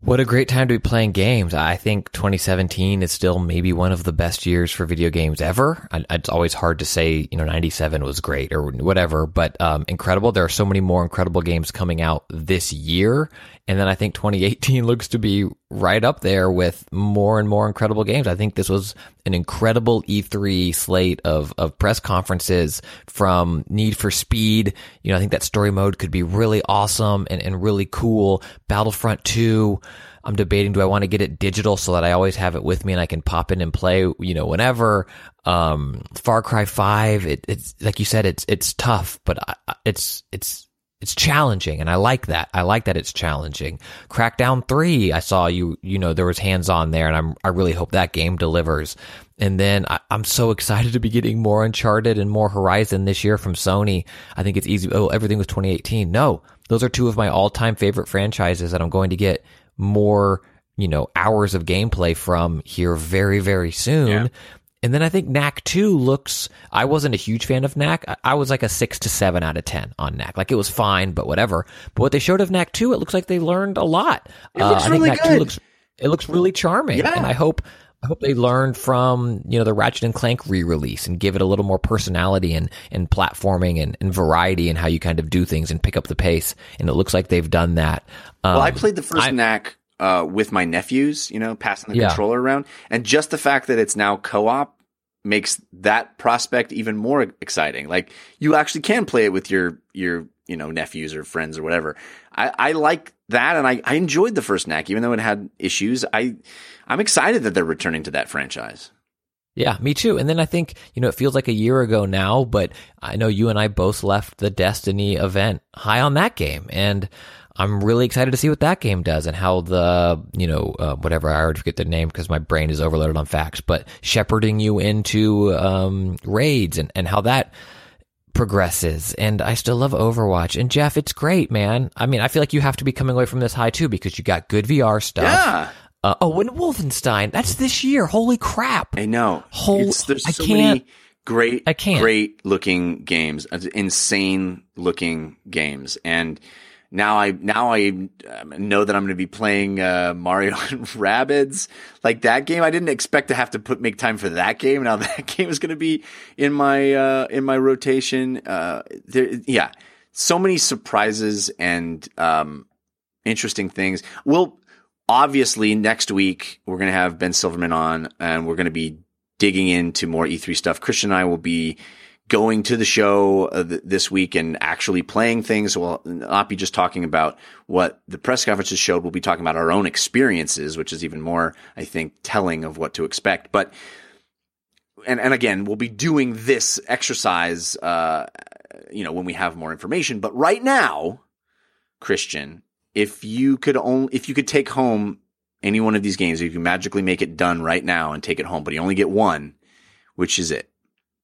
What a great time to be playing games. I think twenty seventeen is still maybe one of the best years for video games ever. I, it's always hard to say, you know, ninety-seven was great or whatever, but um, incredible. There are so many more incredible games coming out this year. And then I think twenty eighteen looks to be right up there with more and more incredible games. I think this was an incredible E three slate of, of press conferences, from Need for Speed. You know, I think that story mode could be really awesome and, and really cool. Battlefront two. I'm debating, do I want to get it digital so that I always have it with me and I can pop in and play, you know, whenever. Um, Far Cry five, it, it's like you said, it's, it's tough, but I, it's, it's, it's challenging. And I like that. I like that it's challenging. Crackdown three, I saw you, you know, there was hands on there, and I'm, I really hope that game delivers. And then I, I'm so excited to be getting more Uncharted and more Horizon this year from Sony. I think it's easy. Oh, everything was twenty eighteen. No, those are two of my all time favorite franchises that I'm going to get more, you know, hours of gameplay from here very, very soon. Yeah. And then I think Knack two looks, I wasn't a huge fan of Knack. I, I was like a six to seven out of ten on Knack. Like, it was fine, but whatever. But what they showed of Knack two, it looks like they learned a lot. It looks uh, I really think Knack good. two looks, it looks really charming. Yeah. And I hope, I hope they learned from, you know, the Ratchet and Clank re-release and give it a little more personality and, and platforming and, and variety and how you kind of do things and pick up the pace. And it looks like they've done that. Um, Well, I played the first I, Knack uh, with my nephews, you know, passing the Yeah. controller around. And just the fact that it's now co-op makes that prospect even more exciting. Like, you actually can play it with your, your, you know, nephews or friends or whatever. I, I like that. And I, I enjoyed the first Knack, even though it had issues. I, I'm excited that they're returning to that franchise. Yeah, me too. And then I think, you know, it feels like a year ago now, but I know you and I both left the Destiny event high on that game. And I'm really excited to see what that game does and how the, you know, uh, whatever, I already forget the name because my brain is overloaded on facts, but shepherding you into um, raids and, and how that progresses. And I still love Overwatch. And Jeff, it's great, man. I mean, I feel like you have to be coming away from this high too, because you got good V R stuff. Yeah. Uh, oh, and Wolfenstein, that's this year. Holy crap. I know. Whole, It's, there's I so can't, many great, I can't. great looking games, insane looking games. And now I, now I know that I'm going to be playing, uh, Mario and Rabbids. Like, that game, I didn't expect to have to put, make time for that game. Now that game is going to be in my, uh, in my rotation. Uh, there, yeah, so many surprises and, um, interesting things. We'll, Obviously, next week, we're going to have Ben Silverman on, and we're going to be digging into more E three stuff. Christian and I will be going to the show uh, th- this week and actually playing things. We'll not be just talking about what the press conferences showed. We'll be talking about our own experiences, which is even more, I think, telling of what to expect. But, and, and again, we'll be doing this exercise, uh, you know, when we have more information. But right now, Christian, If you could only, if you could take home any one of these games, if you can magically make it done right now and take it home, but you only get one, which is it?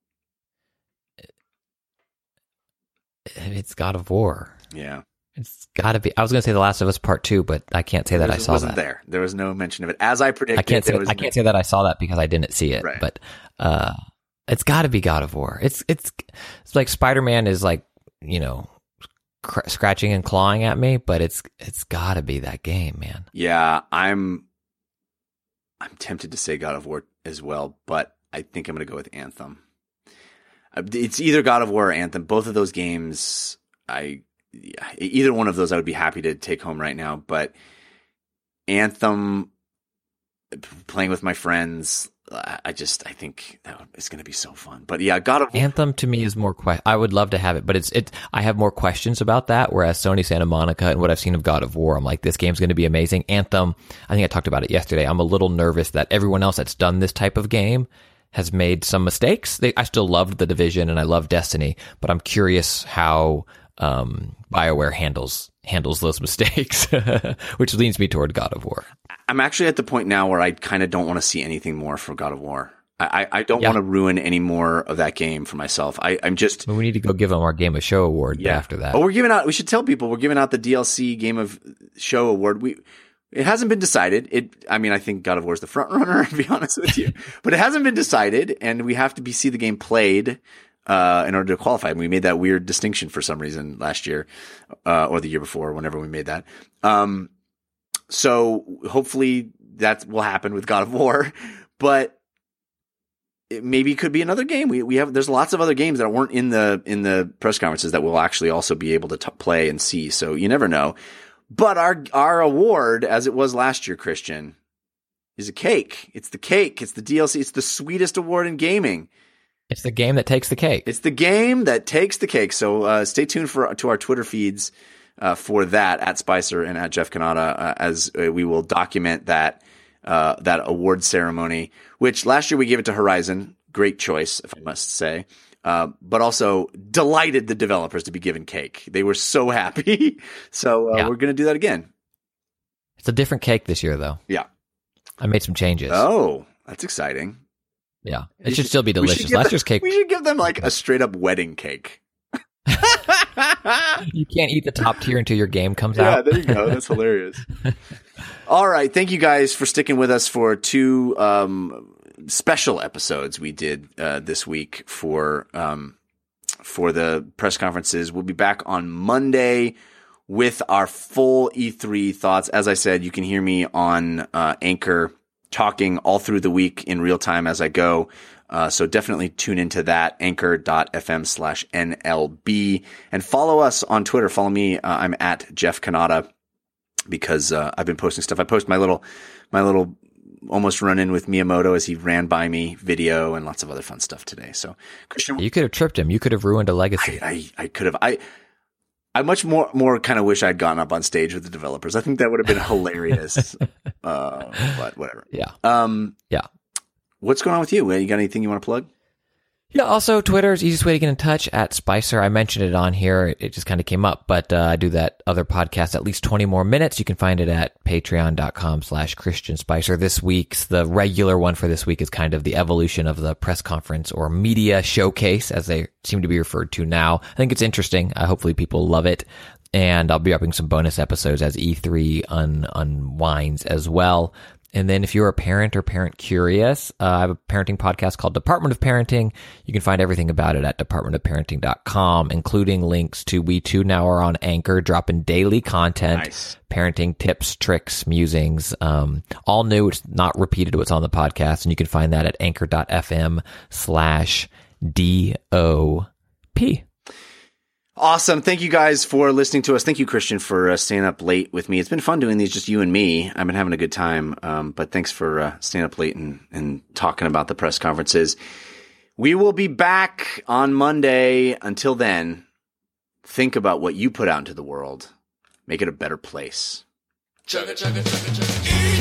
It's God of War. Yeah. It's got to be. I was going to say The Last of Us Part Two, but I can't say that It I saw wasn't that. there. There was no mention of it. As I predicted, I can't say. there was I no- can't say that I saw that because I didn't see it. Right. But uh, it's got to be God of War. It's it's it's like Spider-Man is like, you know, cr- scratching and clawing at me, but it's it's got to be that game, man. Yeah, I'm, I'm tempted to say God of War as well, but I think I'm going to go with Anthem. Uh, It's either God of War or Anthem. Both of those games, I, yeah, either one of those I would be happy to take home right now, but Anthem, playing with my friends, I just, I think that it's going to be so fun. But yeah, God of War. Anthem to me is more. Que- I would love to have it, but it's it. I have more questions about that. Whereas Sony Santa Monica and what I've seen of God of War, I'm like, this game's going to be amazing. Anthem, I think I talked about it yesterday. I'm a little nervous that everyone else that's done this type of game has made some mistakes. They, I still loved The Division and I love Destiny, but I'm curious how um, BioWare handles handles those mistakes, which leads me toward God of War. I'm actually at the point now where I kind of don't want to see anything more for God of War. I, I, I don't Yeah. want to ruin any more of that game for myself. I, I'm just, But we need to go give them our Game of Show award yeah. after that. Oh, we're giving out, we should tell people we're giving out the D L C Game of Show award. We, it hasn't been decided. It, I mean, I think God of War is the front runner, to be honest with you, but it hasn't been decided and we have to be, see the game played, uh, in order to qualify. And we made that weird distinction for some reason last year, uh, or the year before, whenever we made that. Um, so hopefully that will happen with God of War, but it maybe could be another game. We we have there's lots of other games that weren't in the in the press conferences that we'll actually also be able to t- play and see. So you never know. But our our award, as it was last year, Christian, is a cake. It's the cake. It's the D L C. It's the sweetest award in gaming. It's the game that takes the cake. It's the game that takes the cake. So uh, stay tuned for to our Twitter feeds uh, for that at Spicer and at Jeff Kanata uh, as uh, we will document that uh, that award ceremony. Which last year we gave it to Horizon. Great choice, if I must say. Uh, but also delighted the developers to be given cake. They were so happy. so uh, Yeah. we're going to do that again. It's a different cake this year, though. Yeah. I made some changes. Oh, that's exciting. Yeah. It should still be We should delicious. give Last them- year's cake, We should give them like a straight up wedding cake. you can't eat the top tier until your game comes Yeah, out. there you go. That's hilarious. All right. Thank you guys for sticking with us for two um, special episodes we did uh, this week for um, for the press conferences. We'll be back on Monday with our full E three thoughts. As I said, you can hear me on uh, Anchor talking all through the week in real time as I go. Uh, so definitely tune into that, anchor.fm slash NLB, and follow us on Twitter. Follow me. Uh, I'm at Jeff Kanata because uh, I've been posting stuff. I post my little, my little almost run in with Miyamoto as he ran by me video and lots of other fun stuff today. So Christian, You could have tripped him. You could have ruined a legacy. I, I, I could have, I, I much more, more kind of wish I'd gone up on stage with the developers. I think that would have been hilarious. uh, but whatever. Yeah. Um, Yeah. What's going on with you? You got anything you want to plug? Yeah, also Twitter is the easiest way to get in touch at Spicer. I mentioned it on here. It just kind of came up, but uh, I do that other podcast, At Least twenty More Minutes. You can find it at patreon.com slash Christian Spicer. This week's, the regular one for this week is kind of the evolution of the press conference or media showcase, as they seem to be referred to now. I think it's interesting. Uh, hopefully people love it. And I'll be upping some bonus episodes as E three un- unwinds as well. And then if you're a parent or parent curious, uh, I have a parenting podcast called Department of Parenting. You can find everything about it at department of parenting dot com, including links to we too now are on Anchor, dropping daily content, Nice. parenting tips, tricks, musings, um, all new. It's not repeated what's on the podcast. And you can find that at anchor.fm slash D O P. Awesome. Thank you guys for listening to us. Thank you, Christian, for uh, staying up late with me. It's been fun doing these, just you and me. I've been having a good time. Um, but thanks for uh, staying up late and, and talking about the press conferences. We will be back on Monday. Until then, think about what you put out into the world. Make it a better place. Chugga, chugga, chugga, chugga.